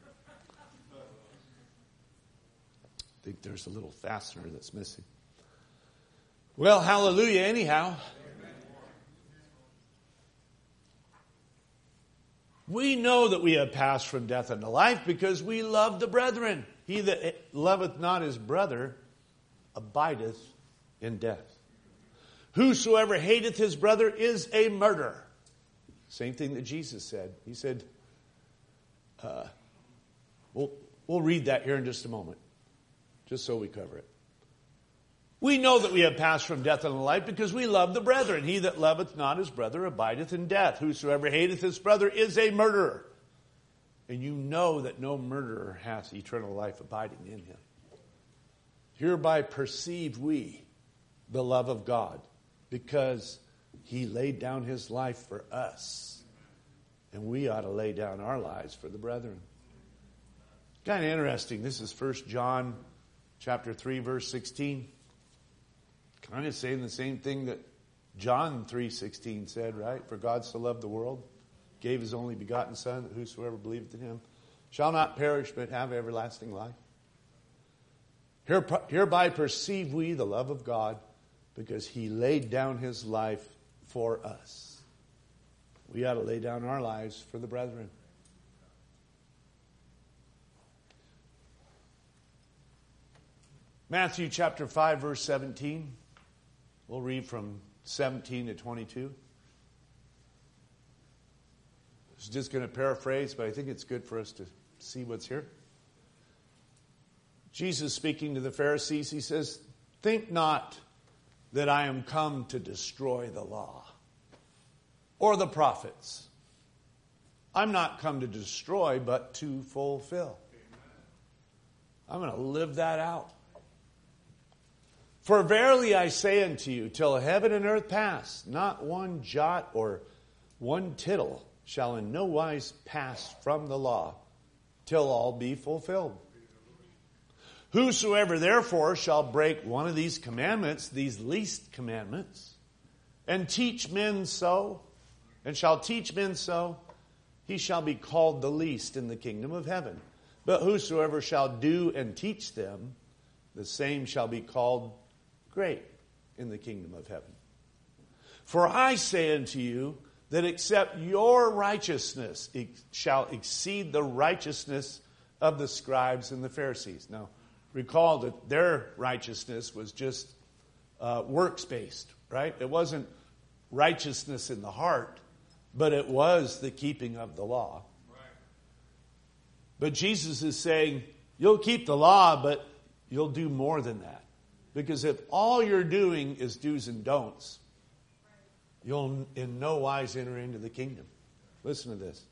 I think there's a little fastener that's missing. Well, hallelujah anyhow. We know that we have passed from death unto life because we love the brethren. He that loveth not his brother abideth in death. Whosoever hateth his brother is a murderer. Same thing that Jesus said. He said, we'll read that here in just a moment, just so we cover it. We know that we have passed from death unto life because we love the brethren. He that loveth not his brother abideth in death. Whosoever hateth his brother is a murderer. And you know that no murderer hath eternal life abiding in him. Hereby perceive we the love of God, because he laid down his life for us. And we ought to lay down our lives for the brethren. Kind of interesting. This is 1 John chapter 3, verse 16. Kind of saying the same thing that John 3:16 said, right? For God so loved the world, gave his only begotten Son, that whosoever believeth in him shall not perish but have everlasting life. Hereby perceive we the love of God, because he laid down his life for us. We ought to lay down our lives for the brethren. Matthew chapter 5, verse 17. We'll read from 17 to 22. I was just going to paraphrase, but I think it's good for us to see what's here. Jesus speaking to the Pharisees, he says, think not that I am come to destroy the law or the prophets. I'm not come to destroy, but to fulfill. I'm going to live that out. For verily I say unto you, till heaven and earth pass, not one jot or one tittle shall in no wise pass from the law, till all be fulfilled. Whosoever therefore shall break one of these commandments, these least commandments, and teach men so, and shall teach men so, he shall be called the least in the kingdom of heaven. But whosoever shall do and teach them, the same shall be called great in the kingdom of heaven. For I say unto you, that except your righteousness shall exceed the righteousness of the scribes and the Pharisees. Now, recall that their righteousness was just works-based, right? It wasn't righteousness in the heart, but it was the keeping of the law. Right. But Jesus is saying, you'll keep the law, but you'll do more than that. Because if all you're doing is do's and don'ts, you'll in no wise enter into the kingdom. Listen to this.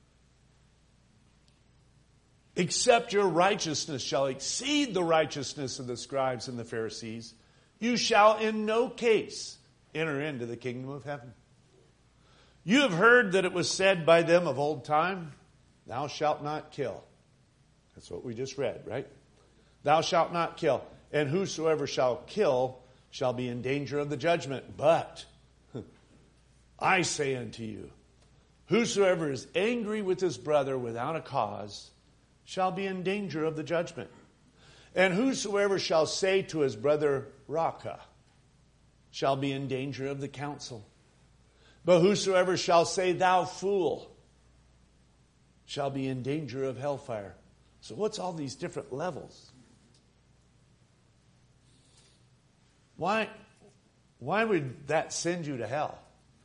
Except your righteousness shall exceed the righteousness of the scribes and the Pharisees, you shall in no case enter into the kingdom of heaven. You have heard that it was said by them of old time, thou shalt not kill. That's what we just read, right? Thou shalt not kill. And whosoever shall kill shall be in danger of the judgment. But I say unto you, whosoever is angry with his brother without a cause shall be in danger of the judgment. And whosoever shall say to his brother, Raca, shall be in danger of the council. But whosoever shall say, thou fool, shall be in danger of hellfire. So what's all these different levels? Why would that send you to hell?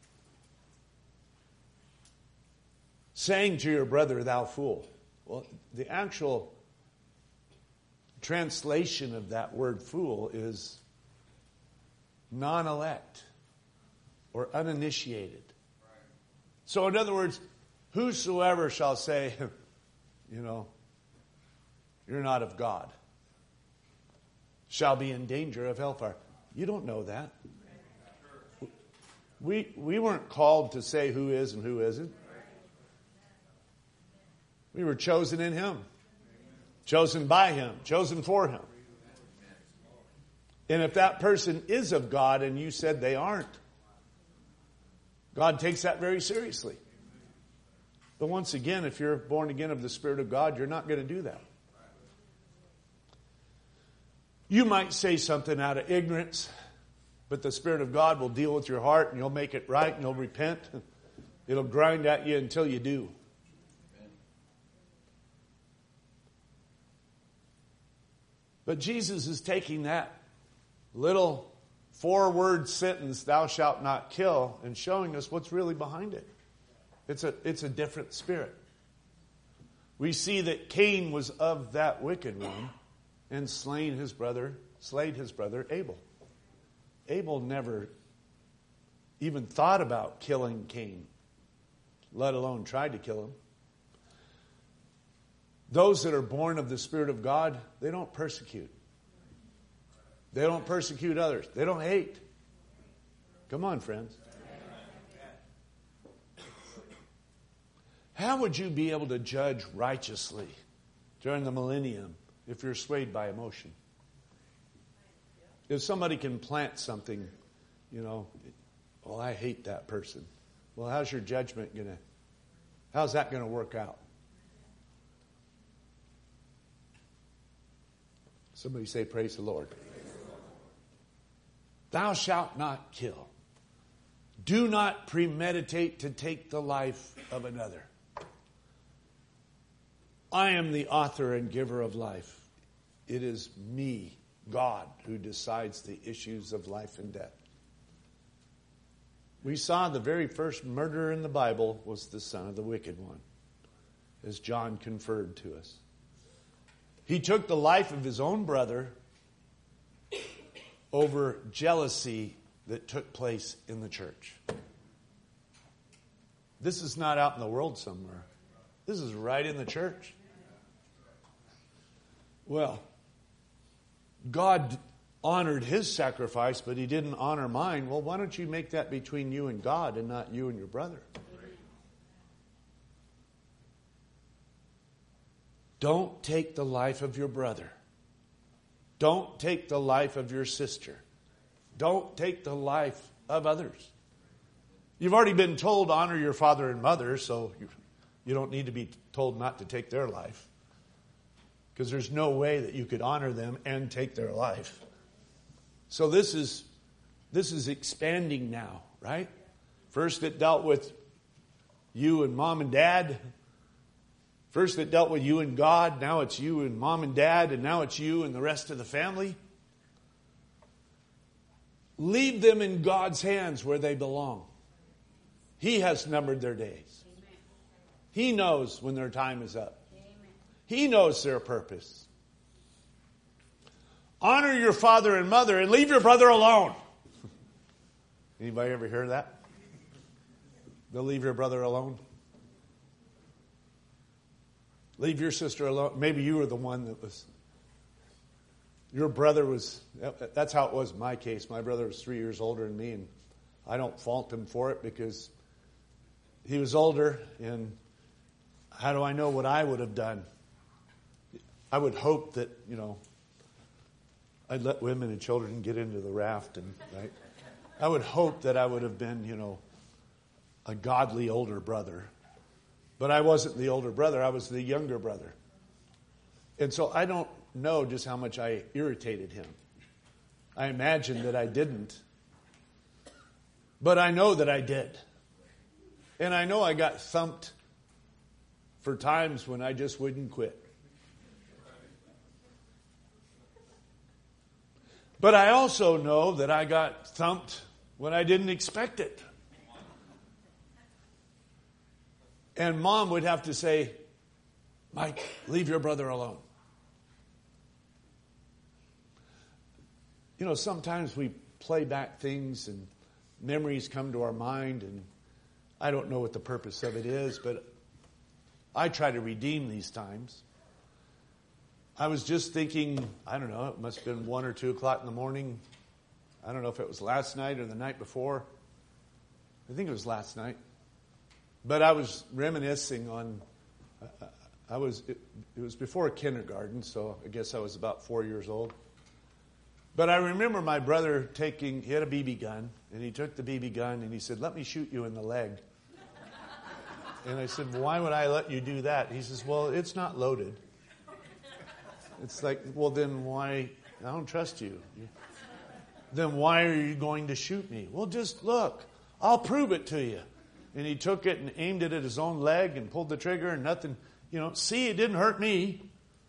Saying to your brother, thou fool. Well, the actual translation of that word fool is non-elect or uninitiated. So in other words, whosoever shall say, you're not of God. shall be in danger of hellfire. You don't know that. We weren't called to say who is and who isn't. We were chosen in Him. Chosen by Him. Chosen for Him. And if that person is of God and you said they aren't, God takes that very seriously. But once again, if you're born again of the Spirit of God, you're not going to do that. You might say something out of ignorance, but the Spirit of God will deal with your heart and you'll make it right and you'll repent. It'll grind at you until you do. But Jesus is taking that little 4-word sentence, thou shalt not kill, and showing us what's really behind it. It's a different spirit. We see that Cain was of that wicked one and slayed his brother Abel. Abel never even thought about killing Cain, let alone tried to kill him. Those that are born of the Spirit of God, they don't persecute. They don't persecute others. They don't hate. Come on, friends. How would you be able to judge righteously during the millennium if you're swayed by emotion? If somebody can plant something, I hate that person. Well, how's your judgment how's that going to work out? Somebody say, praise the Lord. Thou shalt not kill. Do not premeditate to take the life of another. I am the author and giver of life. It is me, God, who decides the issues of life and death. We saw the very first murderer in the Bible was the son of the wicked one, as John conferred to us. He took the life of his own brother over jealousy that took place in the church. This is not out in the world somewhere. This is right in the church. Well, God honored his sacrifice, but he didn't honor mine. Well, why don't you make that between you and God and not you and your brother? Don't take the life of your brother. Don't take the life of your sister. Don't take the life of others. You've already been told honor your father and mother, so you don't need to be told not to take their life. Because there's no way that you could honor them and take their life. So this is expanding now, right? First it dealt with you and mom and dad. First it dealt with you and God. Now it's you and mom and dad. And now it's you and the rest of the family. Leave them in God's hands where they belong. He has numbered their days. He knows when their time is up. He knows their purpose. Honor your father and mother and leave your brother alone. Anybody ever hear that? They'll leave your brother alone. Leave your sister alone. Maybe you were the one that was, your brother was, that's how it was in my case. My brother was 3 years older than me, and I don't fault him for it because he was older, and how do I know what I would have done? I would hope that, I'd let women and children get into the raft, and right? I would hope that I would have been, a godly older brother. But I wasn't the older brother. I was the younger brother. And so I don't know just how much I irritated him. I imagine that I didn't. But I know that I did. And I know I got thumped for times when I just wouldn't quit. But I also know that I got thumped when I didn't expect it. And mom would have to say, Mike, leave your brother alone. Sometimes we play back things and memories come to our mind, and I don't know what the purpose of it is, but I try to redeem these times. I was just thinking, I don't know, it must have been 1 or 2 o'clock in the morning. I don't know if it was last night or the night before. I think it was last night. But I was reminiscing on, it was before kindergarten, so I guess I was about 4 years old. But I remember my brother he had a BB gun, and he took the BB gun and he said, "Let me shoot you in the leg." And I said, "Why would I let you do that?" He says, "Well, it's not loaded." It's like, well, then why? I don't trust you. Then why are you going to shoot me? Well, just look. I'll prove it to you. And he took it and aimed it at his own leg and pulled the trigger and nothing, see, it didn't hurt me.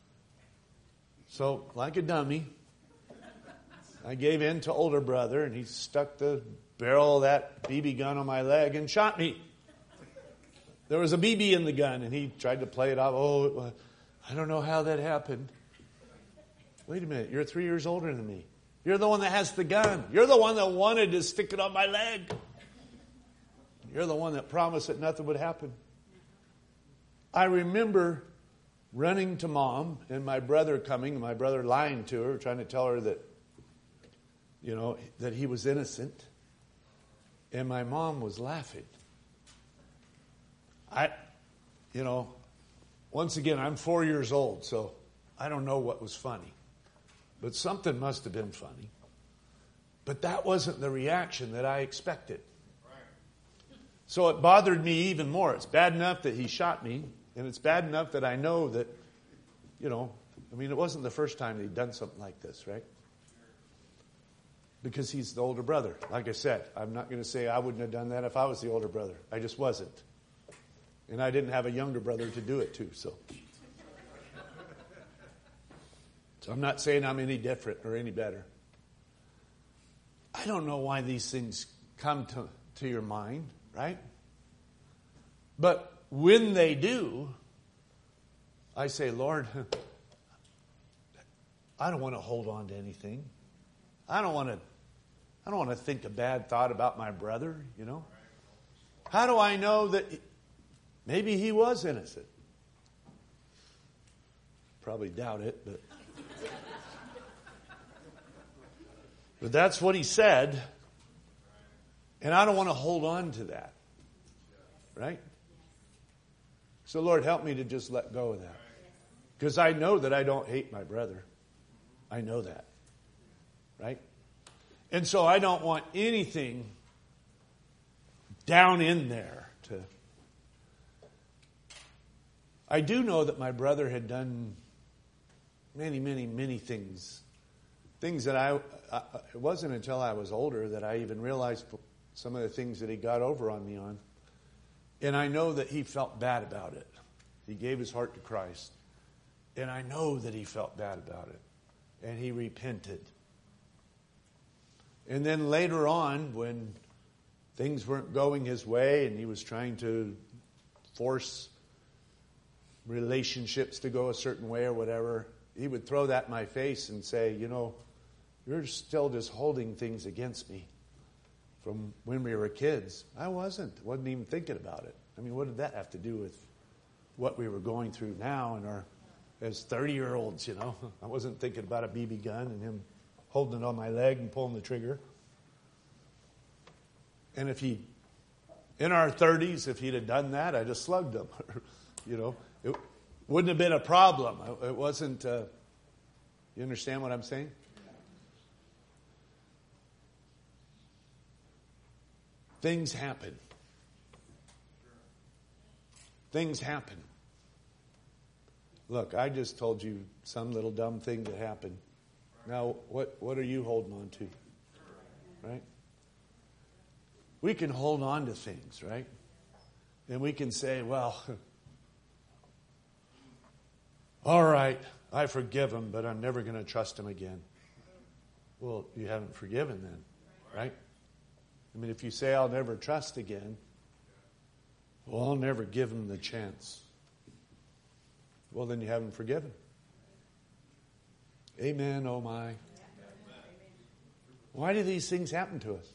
So, like a dummy, I gave in to older brother and he stuck the barrel of that BB gun on my leg and shot me. There was a BB in the gun and he tried to play it off. Oh, I don't know how that happened. Wait a minute, you're 3 years older than me. You're the one that has the gun. You're the one that wanted to stick it on my leg. You're the one that promised that nothing would happen. I remember running to Mom and my brother coming, my brother lying to her, trying to tell her that, that he was innocent. And my mom was laughing. Once again, I'm 4 years old, so I don't know what was funny. But something must have been funny. But that wasn't the reaction that I expected. So it bothered me even more. It's bad enough that he shot me, and it's bad enough that I know that, it wasn't the first time that he'd done something like this, right? Because he's the older brother. Like I said, I'm not going to say I wouldn't have done that if I was the older brother. I just wasn't. And I didn't have a younger brother to do it to, so I'm not saying I'm any different or any better. I don't know why these things come to your mind, right? But when they do, I say, Lord, I don't want to hold on to anything. I don't want to think a bad thought about my brother, How do I know that maybe he was innocent? Probably doubt it, but that's what he said. And I don't want to hold on to that. Right? So Lord, help me to just let go of that. Because I know that I don't hate my brother. I know that. Right? And so I don't want anything down in there to... I do know that my brother had done many, many, many things. Things that it wasn't until I was older that I even realized some of the things that he got over on me on. And I know that he felt bad about it. He gave his heart to Christ. And I know that he felt bad about it. And he repented. And then later on, when things weren't going his way and he was trying to force relationships to go a certain way or whatever, he would throw that in my face and say, you're still just holding things against me from when we were kids. I wasn't even thinking about it. What did that have to do with what we were going through now as 30-year-olds, I wasn't thinking about a BB gun and him holding it on my leg and pulling the trigger. And in our 30s, if he'd have done that, I'd have slugged him. It wouldn't have been a problem. It wasn't, you understand what I'm saying? Things happen. Things happen. Look, I just told you some little dumb thing that happened. Now, what are you holding on to? Right? We can hold on to things, right? And we can say, well, all right, I forgive him, but I'm never going to trust him again. Well, you haven't forgiven then, right? If you say, I'll never trust again, well, I'll never give him the chance. Well, then you haven't forgiven. Amen, oh my. Why do these things happen to us?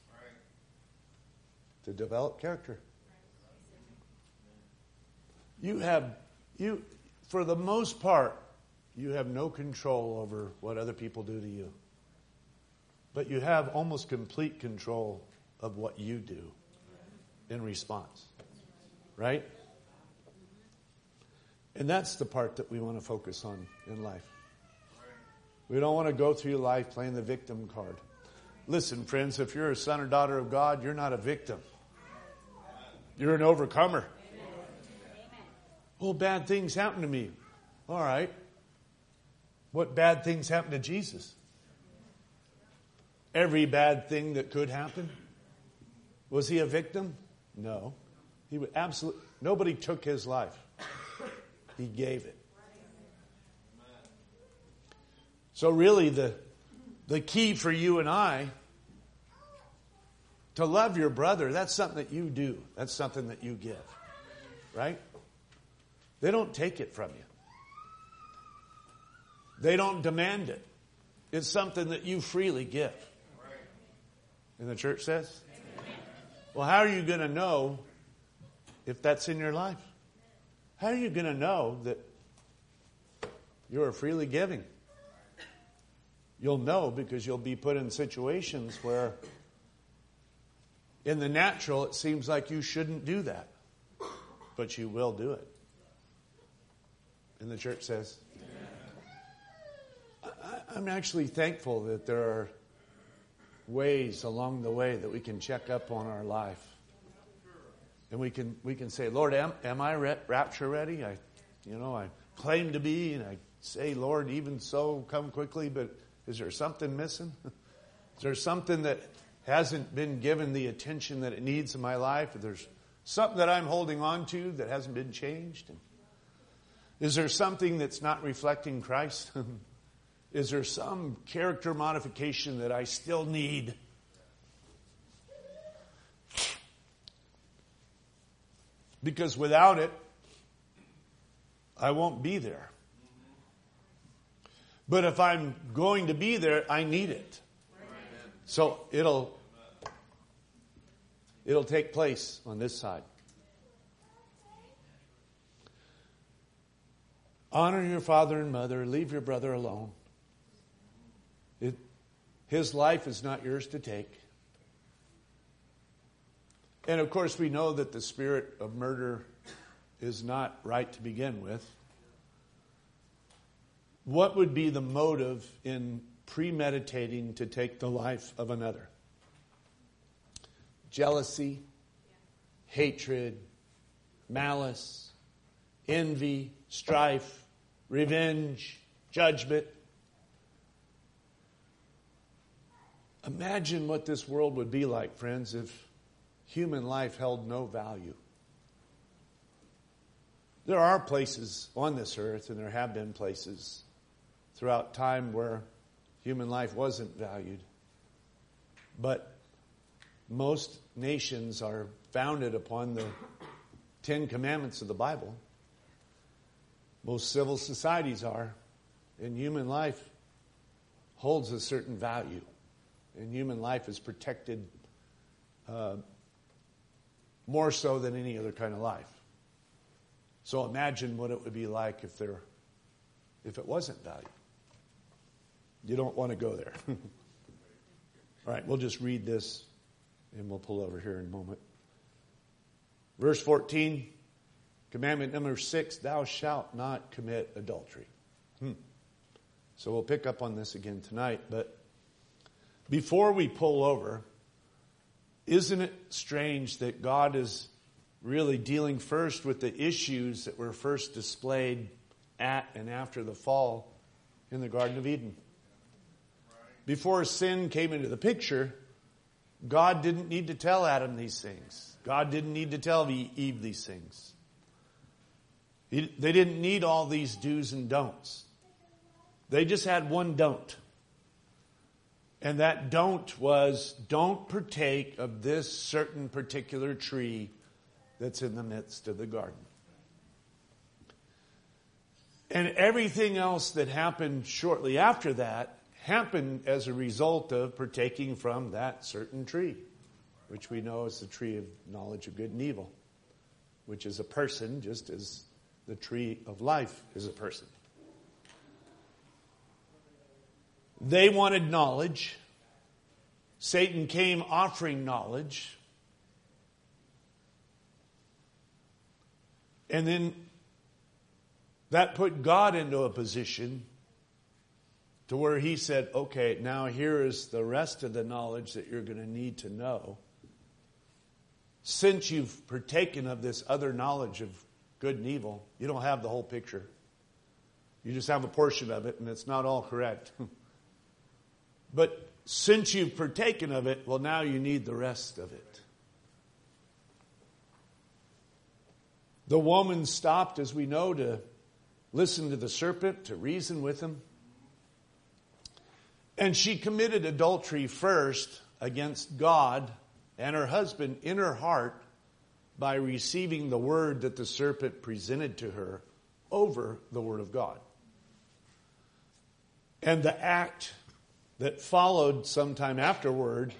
To develop character. For the most part, You have no control over what other people do to you. But you have almost complete control of what you do in response. Right? And that's the part that we want to focus on in life. We don't want to go through life playing the victim card. Listen, friends, if you're a son or daughter of God, you're not a victim. You're an overcomer. Oh, bad things happen to me. All right. What bad things happened to Jesus? Every bad thing that could happen. Was he a victim? No. He would absolutely. Nobody took his life. He gave it. So really the key for you and I to love your brother, that's something that you do. That's something that you give. Right? They don't take it from you. They don't demand it. It's something that you freely give. And the church says? Well, how are you going to know if that's in your life? How are you going to know that you are freely giving? You'll know because you'll be put in situations where in the natural it seems like you shouldn't do that. But you will do it. And the church says? I'm actually thankful that there are ways along the way that we can check up on our life. And we can say, Lord, am I rapture ready? I claim to be, and I say, Lord, even so, come quickly, but is there something missing? Is there something that hasn't been given the attention that it needs in my life? If there's something that I'm holding on to that hasn't been changed? Is there something that's not reflecting Christ? Is there some character modification that I still need? Because without it, I won't be there. But if I'm going to be there, I need it. So it'll take place on this side. Honor your father and mother. Leave your brother alone. His life is not yours to take. And of course we know that the spirit of murder is not right to begin with. What would be the motive in premeditating to take the life of another? Jealousy, hatred, malice, envy, strife, revenge, judgment. Imagine what this world would be like, friends, if human life held no value. There are places on this earth, and there have been places throughout time where human life wasn't valued. But most nations are founded upon the 10 Commandments of the Bible. Most civil societies are. And human life holds a certain value. And human life is protected more so than any other kind of life. So imagine what it would be like if it wasn't valued. You don't want to go there. All right, we'll just read this and we'll pull over here in a moment. Verse 14, commandment number 6, thou shalt not commit adultery. So we'll pick up on this again tonight, but before we pull over, isn't it strange that God is really dealing first with the issues that were first displayed at and after the fall in the Garden of Eden? Before sin came into the picture, God didn't need to tell Adam these things. God didn't need to tell Eve these things. They didn't need all these do's and don'ts. They just had one don't. And that don't was, don't partake of this certain particular tree that's in the midst of the garden. And everything else that happened shortly after that happened as a result of partaking from that certain tree, which we know is the tree of knowledge of good and evil, which is a person just as the tree of life is a person. They wanted knowledge. Satan came offering knowledge. And then that put God into a position to where he said, okay, now here is the rest of the knowledge that you're going to need to know. Since you've partaken of this other knowledge of good and evil, you don't have the whole picture. You just have a portion of it, and it's not all correct. But since you've partaken of it, well, now you need the rest of it. The woman stopped, as we know, to listen to the serpent, to reason with him. And she committed adultery first against God and her husband in her heart by receiving the word that the serpent presented to her over the word of God. And the act that followed sometime afterward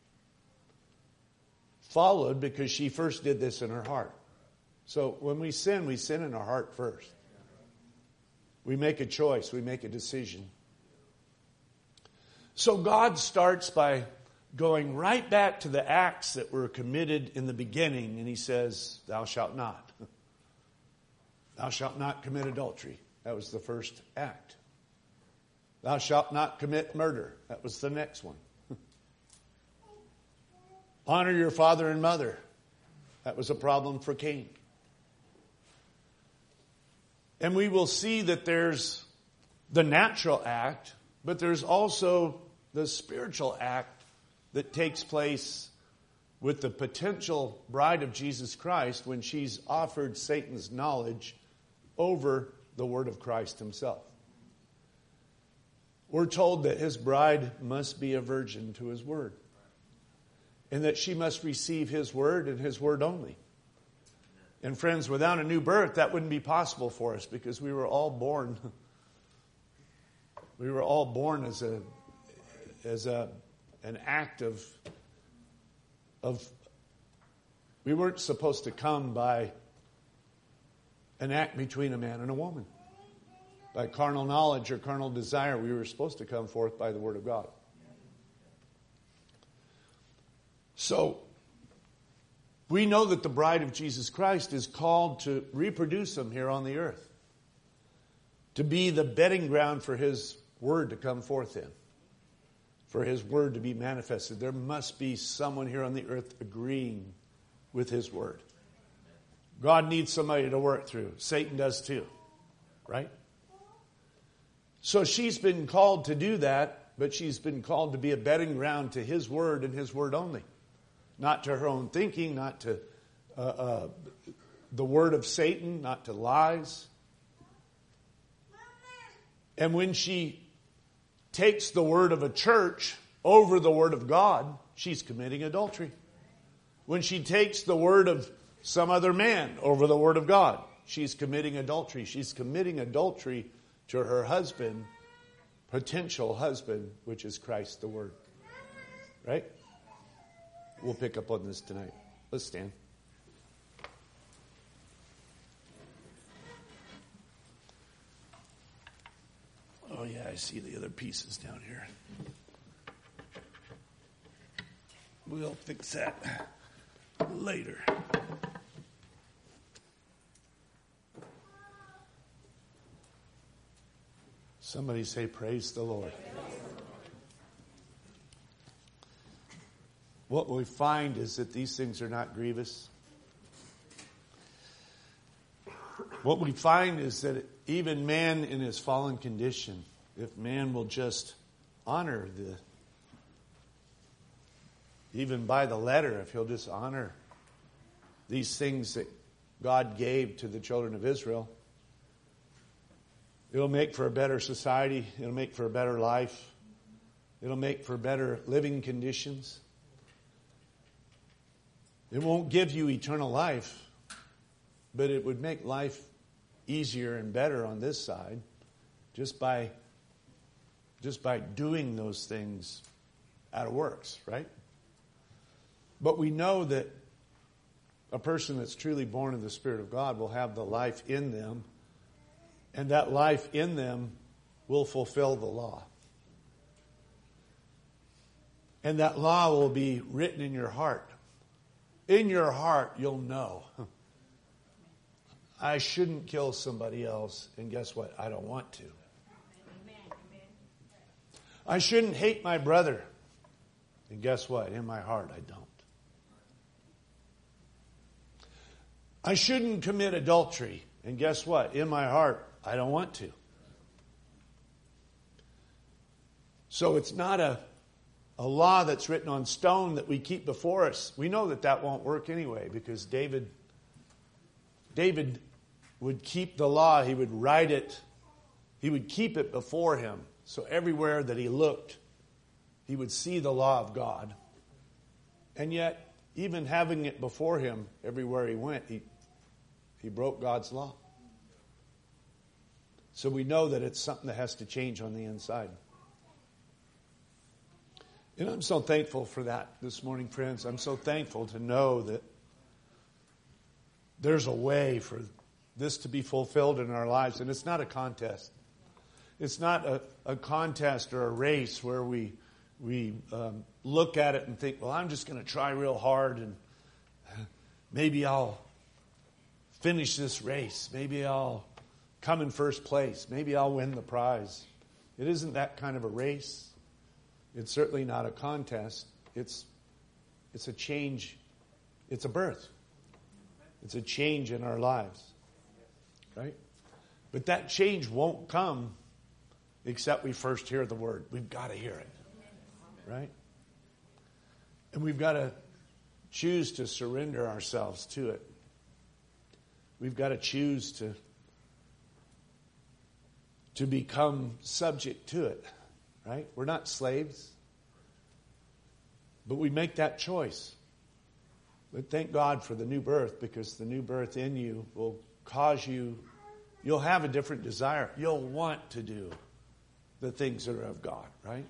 followed because she first did this in her heart. So when we sin in our heart first. We make a choice, we make a decision. So God starts by going right back to the acts that were committed in the beginning, and he says, thou shalt not. Thou shalt not commit adultery. That was the first act. Thou shalt not commit murder. That was the next one. Honor your father and mother. That was a problem for Cain. And we will see that there's the natural act, but there's also the spiritual act that takes place with the potential bride of Jesus Christ when she's offered Satan's knowledge over the word of Christ himself. We're told that his bride must be a virgin to his word, and that she must receive his word and his word only. And friends, without a new birth, that wouldn't be possible for us because we were all born. We were all born as an act of. We weren't supposed to come by an act between a man and a woman. By carnal knowledge or carnal desire, we were supposed to come forth by the word of God. So, we know that the bride of Jesus Christ is called to reproduce him here on the earth. To be the bedding ground for his word to come forth in. For his word to be manifested. There must be someone here on the earth agreeing with his word. God needs somebody to work through. Satan does too. Right? So she's been called to do that, but she's been called to be a bedding ground to his word and his word only. Not to her own thinking, not to the word of Satan, not to lies. And when she takes the word of a church over the word of God, she's committing adultery. When she takes the word of some other man over the word of God, she's committing adultery. She's committing adultery to her husband, potential husband, which is Christ the Word. Right? We'll pick up on this tonight. Let's stand. Oh yeah, I see the other pieces down here. We'll fix that later. Somebody say, praise the Lord. What we find is that these things are not grievous. What we find is that even man in his fallen condition, if man will just honor even by the letter, if he'll just honor these things that God gave to the children of Israel, it'll make for a better society. It'll make for a better life. It'll make for better living conditions. It won't give you eternal life, but it would make life easier and better on this side just by doing those things out of works, right? But we know that a person that's truly born of the Spirit of God will have the life in them, and that life in them will fulfill the law. And that law will be written in your heart. In your heart, you'll know. I shouldn't kill somebody else, and guess what? I don't want to. I shouldn't hate my brother, and guess what? In my heart, I don't. I shouldn't commit adultery, and guess what? In my heart, I don't want to. So it's not a law that's written on stone that we keep before us. We know that won't work anyway, because David would keep the law. He would write it. He would keep it before him. So everywhere that he looked, he would see the law of God. And yet, even having it before him, everywhere he went, he broke God's law. So we know that it's something that has to change on the inside. And I'm so thankful for that this morning, friends. I'm so thankful to know that there's a way for this to be fulfilled in our lives. And it's not a contest. It's not a contest or a race where we look at it and think, well, I'm just going to try real hard and maybe I'll finish this race. Maybe I'll come in first place. Maybe I'll win the prize. It isn't that kind of a race. It's certainly not a contest. It's a change. It's a birth. It's a change in our lives. Right? But that change won't come except we first hear the word. We've got to hear it. Right? And we've got to choose to surrender ourselves to it. We've got to choose to become subject to it. Right? We're not slaves. But we make that choice. But thank God for the new birth, because the new birth in you will cause you'll have a different desire. You'll want to do the things that are of God, right?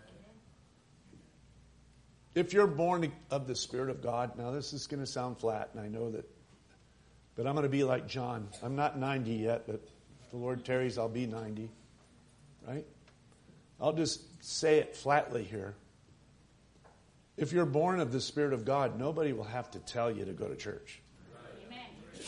If you're born of the Spirit of God, now this is going to sound flat, and I know that, but I'm going to be like John. I'm not 90 yet, but if the Lord tarries, I'll be 90, right? I'll just say it flatly here. If you're born of the Spirit of God, nobody will have to tell you to go to church. Amen.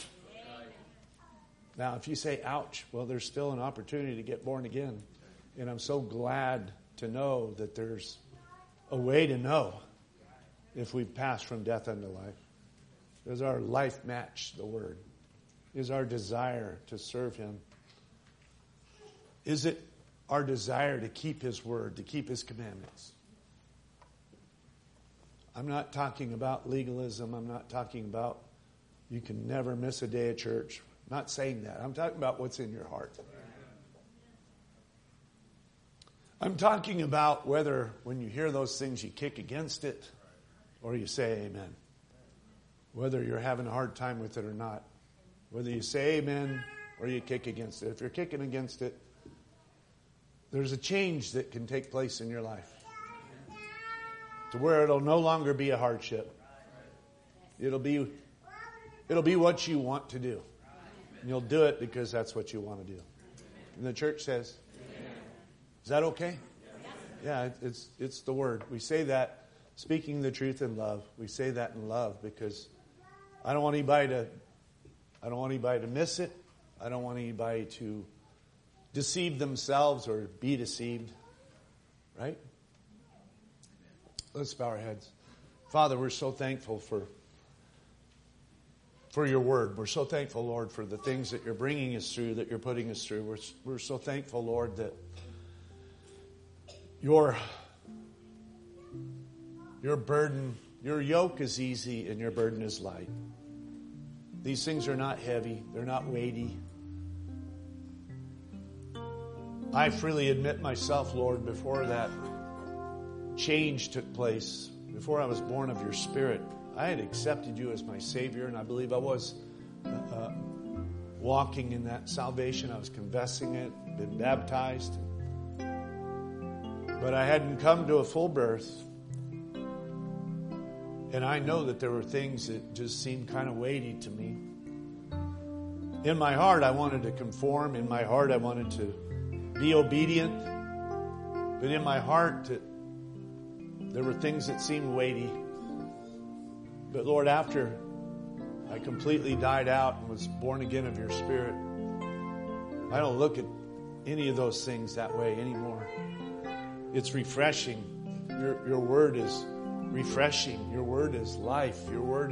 Now, if you say, ouch, well, there's still an opportunity to get born again. And I'm so glad to know that there's a way to know if we've passed from death unto life. Does our life match the Word? Is our desire to serve Him? Is it our desire to keep His Word, to keep His commandments? I'm not talking about legalism. I'm not talking about you can never miss a day of church. I'm not saying that. I'm talking about what's in your heart. I'm talking about whether when you hear those things you kick against it or you say amen. Whether you're having a hard time with it or not. Whether you say amen or you kick against it. If you're kicking against it, there's a change that can take place in your life. To where it'll no longer be a hardship. It'll be what you want to do. And you'll do it because that's what you want to do. And the church says, is that okay? Yeah, it's the word. We say that speaking the truth in love. We say that in love because I don't want anybody to miss it. I don't want anybody to deceive themselves or be deceived. Right? Let's bow our heads. Father, we're so thankful for your word. We're so thankful, Lord, for the things that you're bringing us through, that you're putting us through. We're so thankful, Lord, that your burden, your yoke is easy and your burden is light. These things are not heavy. They're not weighty. I freely admit myself, Lord, before that change took place, before I was born of your Spirit, I had accepted you as my Savior, and I believe I was walking in that salvation. I was confessing it, been baptized. But I hadn't come to a full birth. And I know that there were things that just seemed kind of weighty to me. In my heart, I wanted to conform. In my heart, I wanted to be obedient. But in my heart, there were things that seemed weighty. But Lord, after I completely died out and was born again of your Spirit, I don't look at any of those things that way anymore. It's refreshing. Your word is refreshing. Your word is life. Your word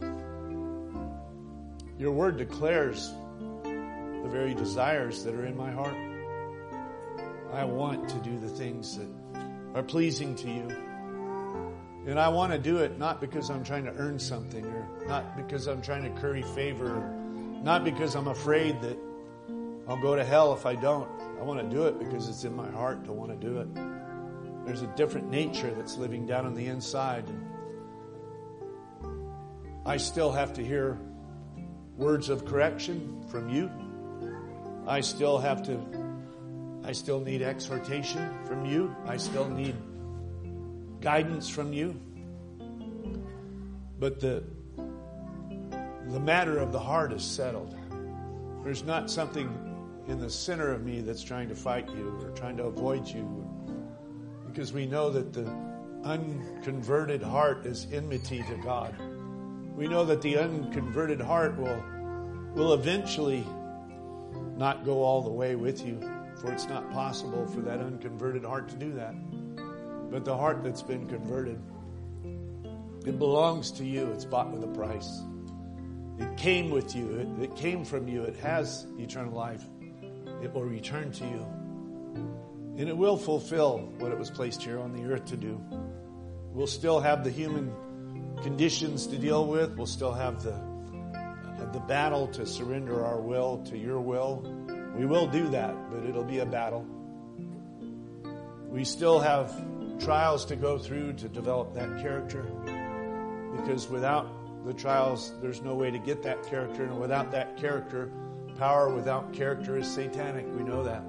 declares the very desires that are in my heart. I want to do the things that are pleasing to you. And I want to do it not because I'm trying to earn something, or not because I'm trying to curry favor, or not because I'm afraid that I'll go to hell if I don't. I want to do it because it's in my heart to want to do it. There's a different nature that's living down on the inside. And I still have to hear words of correction from you. I still need exhortation from you. I still need guidance from you. But the matter of the heart is settled. There's not something in the center of me that's trying to fight you or trying to avoid you. Because we know that the unconverted heart is enmity to God. We know that the unconverted heart will eventually not go all the way with you, for it's not possible for that unconverted heart to do that. But the heart that's been converted, it belongs to you. It's bought with a price. It came with you. It came from you. It has eternal life. It will return to you. And it will fulfill what it was placed here on the earth to do. We'll still have the human conditions to deal with. We'll still have the battle to surrender our will to your will. We will do that, but it'll be a battle. We still have trials to go through to develop that character, because without the trials, there's no way to get that character, and without that character, power without character is satanic. We know that.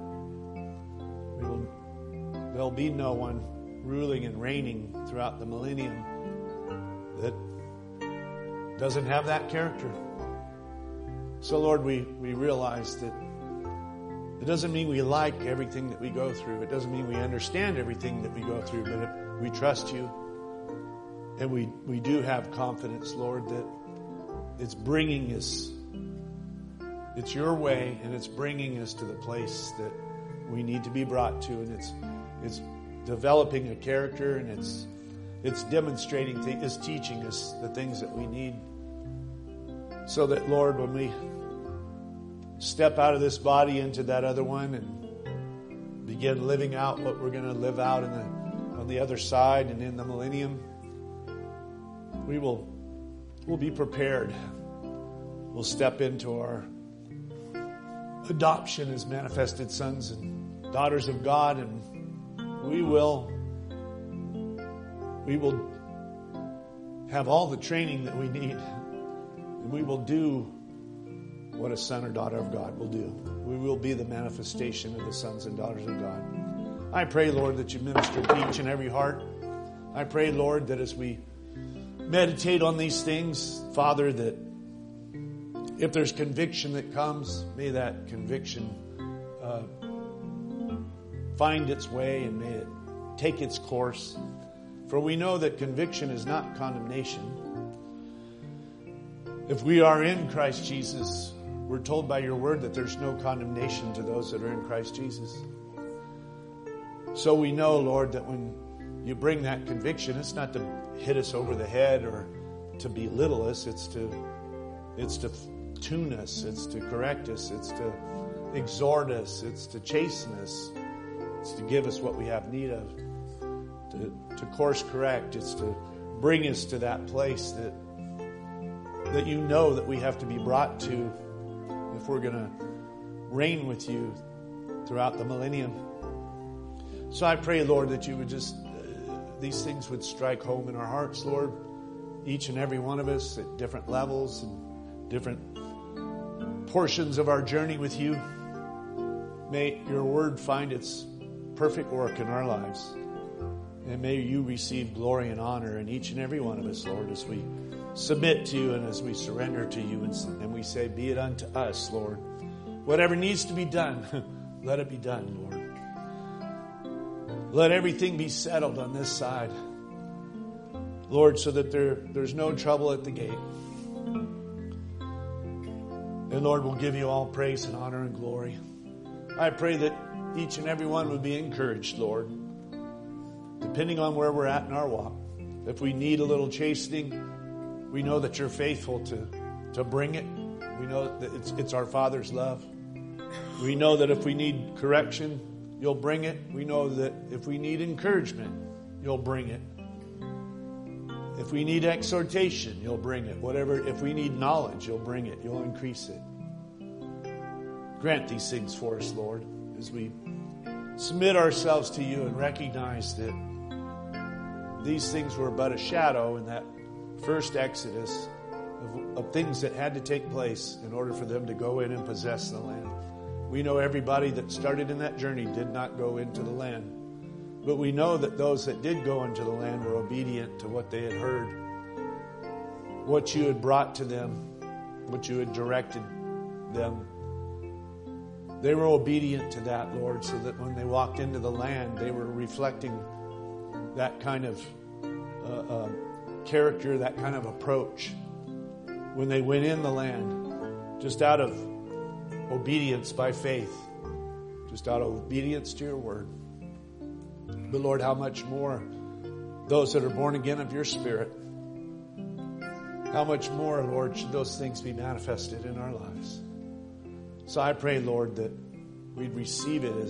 There'll be no one ruling and reigning throughout the millennium that doesn't have that character. So Lord, we realize that it doesn't mean we like everything that we go through. It doesn't mean we understand everything that we go through, but we trust you. And we do have confidence, Lord, that it's bringing us, it's your way, and it's bringing us to the place that we need to be brought to. And it's developing a character, and it's demonstrating, it's teaching us the things that we need. So that, Lord, when we step out of this body into that other one and begin living out what we're going to live out on the other side and in the millennium, we'll be prepared. We'll step into our adoption as manifested sons and daughters of God, and we will have all the training that we need, and we will do what a son or daughter of God will do. We will be the manifestation of the sons and daughters of God. I pray, Lord, that you minister to each and every heart. I pray, Lord, that as we meditate on these things, Father, that if there's conviction that comes, may that conviction find its way, and may it take its course. For we know that conviction is not condemnation. If we are in Christ Jesus, we're told by your word that there's no condemnation to those that are in Christ Jesus. So we know, Lord, that when you bring that conviction, it's not to hit us over the head or to belittle us. It's to tune us. It's to correct us. It's to exhort us. It's to chasten us. It's to give us what we have need of. To course correct. It's to bring us to that place that you know that we have to be brought to if we're going to reign with you throughout the millennium. So I pray, Lord, that you would just, these things would strike home in our hearts, Lord. Each and every one of us at different levels and different portions of our journey with you. May your word find its perfect work in our lives. And may you receive glory and honor in each and every one of us, Lord, as we submit to you and as we surrender to you, and we say, be it unto us, Lord. Whatever needs to be done, let it be done, Lord. Let everything be settled on this side. Lord, so that there's no trouble at the gate. And Lord, we'll give you all praise and honor and glory. I pray that each and every one would be encouraged, Lord, depending on where we're at in our walk. If we need a little chastening, we know that you're faithful to bring it. We know that it's our Father's love. We know that if we need correction, you'll bring it. We know that if we need encouragement, you'll bring it. If we need exhortation, you'll bring it. If we need knowledge, you'll bring it. You'll increase it. Grant these things for us, Lord, as we submit ourselves to you and recognize that these things were but a shadow in that first Exodus of things that had to take place in order for them to go in and possess the land. We know everybody that started in that journey did not go into the land. But we know that those that did go into the land were obedient to what they had heard, what you had brought to them, what you had directed them. They were obedient to that, Lord, so that when they walked into the land, they were reflecting that kind of character, that kind of approach. When they went in the land, just out of obedience by faith, just out of obedience to your word. But Lord, how much more those that are born again of your Spirit, how much more, Lord, should those things be manifested in our lives? So I pray, Lord, that we'd receive it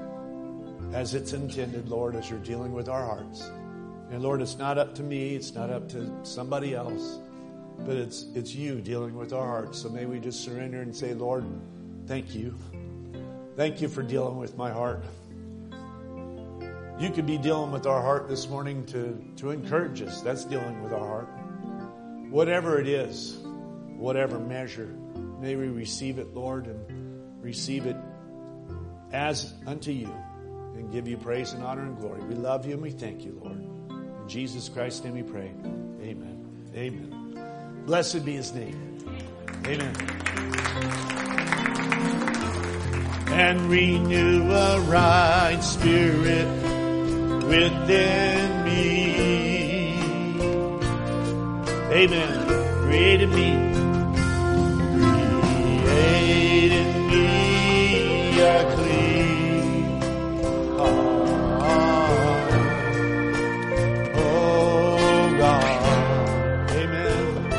as it's intended, Lord, as you're dealing with our hearts. And Lord, it's not up to me, it's not up to somebody else, but it's you dealing with our hearts. So may we just surrender and say, Lord, thank you. Thank you for dealing with my heart. You could be dealing with our heart this morning to encourage us. That's dealing with our heart. Whatever it is, whatever measure, may we receive it, Lord, and receive it as unto you and give you praise and honor and glory. We love you and we thank you, Lord. In Jesus Christ's name we pray. Amen. Amen. Blessed be his name. Amen. And renew a right spirit within me. Amen. Create in me a clean heart. Oh God. Amen.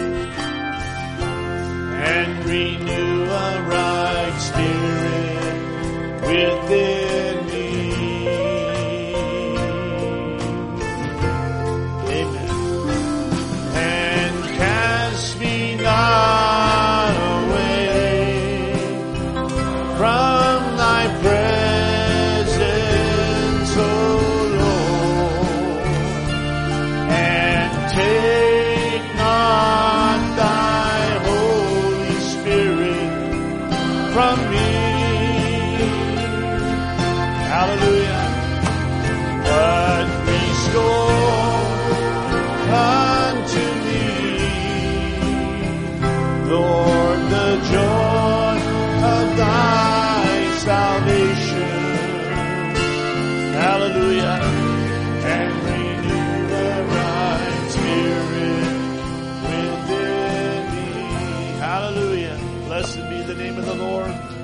And renew a right spirit within me. Blessed be the name of the Lord.